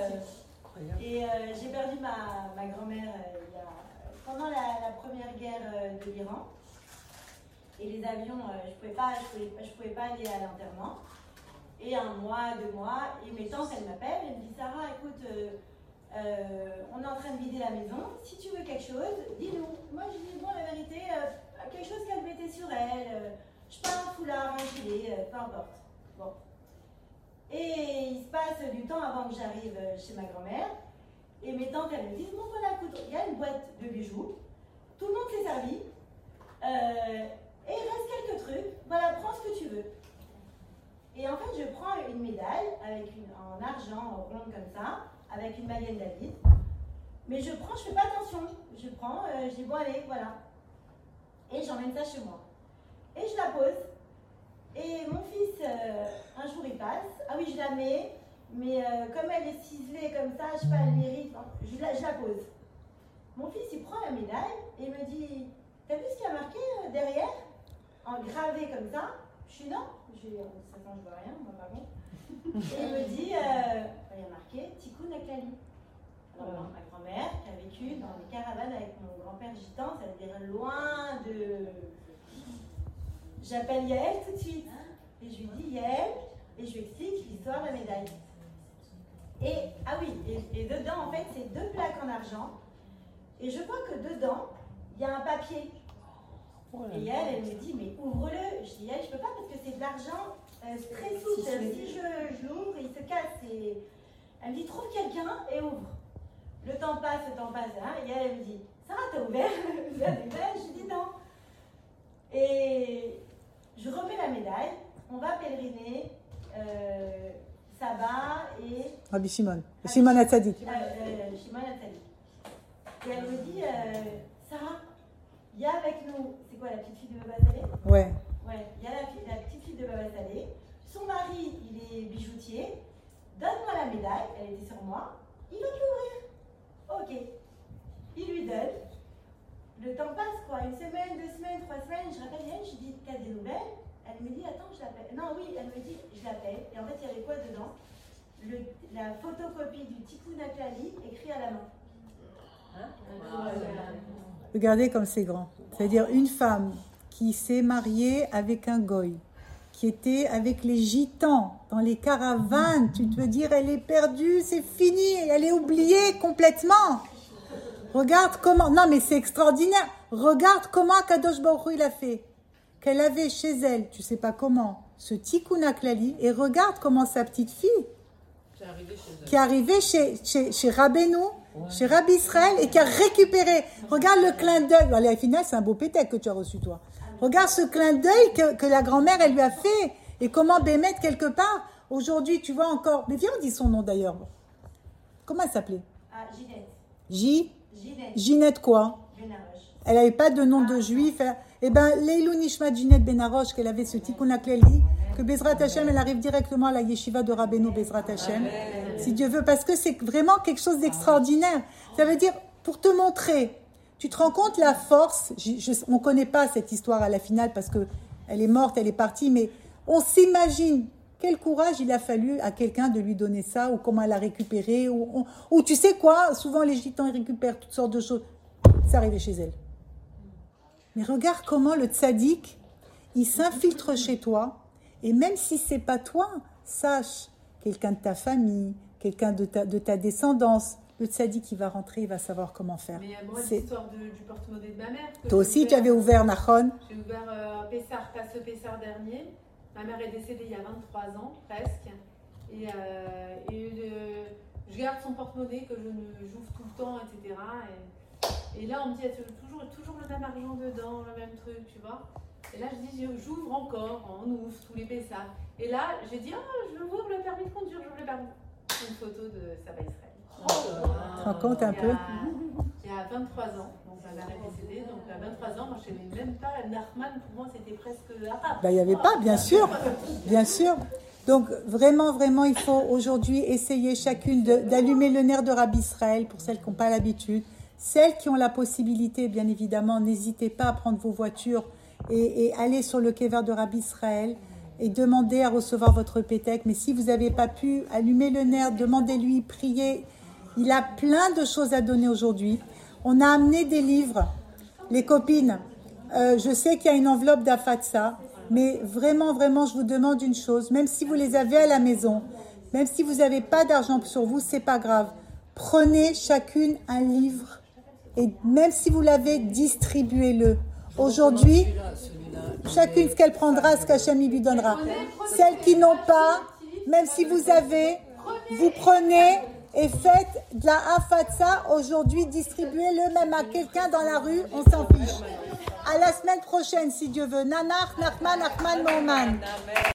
j'ai perdu ma grand-mère pendant la première guerre de l'Iran. Et les avions, je pouvais pas aller à l'enterrement. Et 1 mois, 2 mois, et mes tantes, elles m'appellent, elles me disent, Sarah, écoute, on est en train de vider la maison, si tu veux quelque chose, dis-nous. Moi, je dis, bon, la vérité, quelque chose qu'elle mettait sur elle, je sais pas, un foulard, un gilet, peu importe. Bon. Et il se passe du temps avant que j'arrive chez ma grand-mère, et mes tantes, elles me disent, bon, voilà, écoute, il y a une boîte de bijoux, tout le monde s'est servi, et il reste quelques trucs, voilà, prends ce que tu veux. Et en fait, je prends une médaille en argent, ronde comme ça, avec une Magen David. Mais je prends, je fais pas attention. Je prends, je dis bon allez, voilà. Et j'emmène ça chez moi. Et je la pose. Et mon fils, un jour il passe. Ah oui, je la mets, mais comme elle est ciselée comme ça, je sais pas, elle mérite. Je la pose. Mon fils, il prend la médaille et il me dit, t'as vu ce qu'il y a marqué derrière, en gravé comme ça? Je suis non. Je vois rien, moi pas bon. Et il me dit, il y a marqué Tikkun Aklali. Alors ma grand-mère qui a vécu dans les caravanes avec mon grand-père gitan, ça veut dire loin de... J'appelle Yael tout de suite. Et je lui dis Yael, et je lui explique l'histoire de la médaille. Et, ah oui, et dedans en fait c'est 2 plaques en argent. Et je vois que dedans, il y a un papier. Et elle me dit, mais ouvre-le. Je dis, je peux pas parce que c'est de l'argent très souple. Si je l'ouvre, il se casse. Et elle me dit, trouve quelqu'un et ouvre. Le temps passe, hein, et elle me dit, Sarah, t'as ouvert la médaille? Je dis non. Et je remets la médaille, on va pèleriner, Saba et... Rabbi Shimon. Shimon Hatzadik. Shimon Hatzadik. Et elle me dit, Sarah, il y a avec nous, c'est quoi, la petite fille de Baba Salé? Ouais. Ouais, il y a la petite fille de Baba Salé. Son mari, il est bijoutier. Donne-moi la médaille, elle était sur moi. Il va te l'ouvrir. Ok. Il lui donne. Le temps passe, quoi. 1 semaine, 2 semaines, 3 semaines. Je rappelle elle, je dis, t'as des nouvelles? Elle me dit, attends, je l'appelle. Non, oui, elle me dit, je l'appelle. Et en fait, il y avait quoi dedans? La photocopie du Tikkun Aklali écrit à la main. Regardez comme c'est grand. C'est-à-dire une femme qui s'est mariée avec un goy, qui était avec les gitans dans les caravanes. Tu te veux dire, elle est perdue, c'est fini, elle est oubliée complètement. Regarde comment... Non, mais c'est extraordinaire. Regarde comment Kadosh Baruch Hu il a fait. Qu'elle avait chez elle, tu sais pas comment, ce Tikkun Aklali, et regarde comment sa petite fille, qui est arrivée chez Rabbeinu, chez Rabbi Israël, et qui a récupéré. Regarde le clin d'œil. Allez, au final, c'est un beau pétec que tu as reçu, toi. Regarde ce clin d'œil que la grand-mère, elle lui a fait. Et comment Bémet, quelque part, aujourd'hui, tu vois encore... Mais viens, on dit son nom, d'ailleurs. Comment elle s'appelait? Ginette. Ginette quoi? Benaroche. Elle n'avait pas de nom de juif. Eh bien, Leilou Nishmat Ginette Benaroche, qu'elle avait ce Tikkun Aklali, que Bezrat Hashem, elle arrive directement à la yeshiva de Rabbeinu Bezrat Hashem, si Dieu veut, parce que c'est vraiment quelque chose d'extraordinaire. Ça veut dire, pour te montrer, tu te rends compte la force, on ne connaît pas cette histoire à la finale, parce qu'elle est morte, elle est partie, mais on s'imagine Quel courage il a fallu à quelqu'un de lui donner ça, ou comment elle a récupéré, ou tu sais quoi, souvent les gitans ils récupèrent toutes sortes de choses. C'est arrivé chez elle. Mais regarde comment le tzaddik, il s'infiltre chez toi, et même si c'est pas toi, sache, quelqu'un de ta famille, quelqu'un de ta descendance, le tzaddik il va rentrer, il va savoir comment faire. Mais moi, l'histoire du porte-monnaie de ma mère. Toi aussi, tu avais ouvert Nahon. J'ai ouvert Pessar, pas ce Pessar dernier. Ma mère est décédée il y a 23 ans, presque. Et je garde son porte-monnaie que j'ouvre tout le temps, etc. Et là, on me dit, il y a toujours le même argent dedans, le même truc, tu vois. Et là, je dis, j'ouvre encore, on ouvre tous les Pessars. Et là, j'ai dit, je ouvre le permis de conduire, j'ouvre le permis. Une photo de Saba Israël. Tu te rends compte un peu? Il y a 23 ans, donc ma mère est décédée, donc à 23 ans, moi je n'aimais même pas Nachman, pour moi c'était presque arabe. Il n'y avait pas, bien sûr, bien sûr. Donc vraiment, il faut aujourd'hui essayer chacune d'allumer le nerf de Rabbi Israël, pour celles qui n'ont pas l'habitude. Celles qui ont la possibilité, bien évidemment, n'hésitez pas à prendre vos voitures et aller sur le kéver de Rabbi Israël et demander à recevoir votre pétec. Mais si vous n'avez pas pu allumer le nerf, demandez-lui, priez. Il a plein de choses à donner aujourd'hui. On a amené des livres. Les copines, je sais qu'il y a une enveloppe d'Afatsa, mais vraiment, je vous demande une chose. Même si vous les avez à la maison, même si vous n'avez pas d'argent sur vous, c'est pas grave. Prenez chacune un livre et même si vous l'avez, distribuez-le. Aujourd'hui, chacune ce qu'elle prendra, ce qu'Hachem lui donnera. Celles qui n'ont pas, même si vous avez, vous prenez et faites de la Afatsa aujourd'hui, distribuez-le même à quelqu'un dans la rue, on s'en fiche. À la semaine prochaine, si Dieu veut. Nanach, Nachman, Mohaman.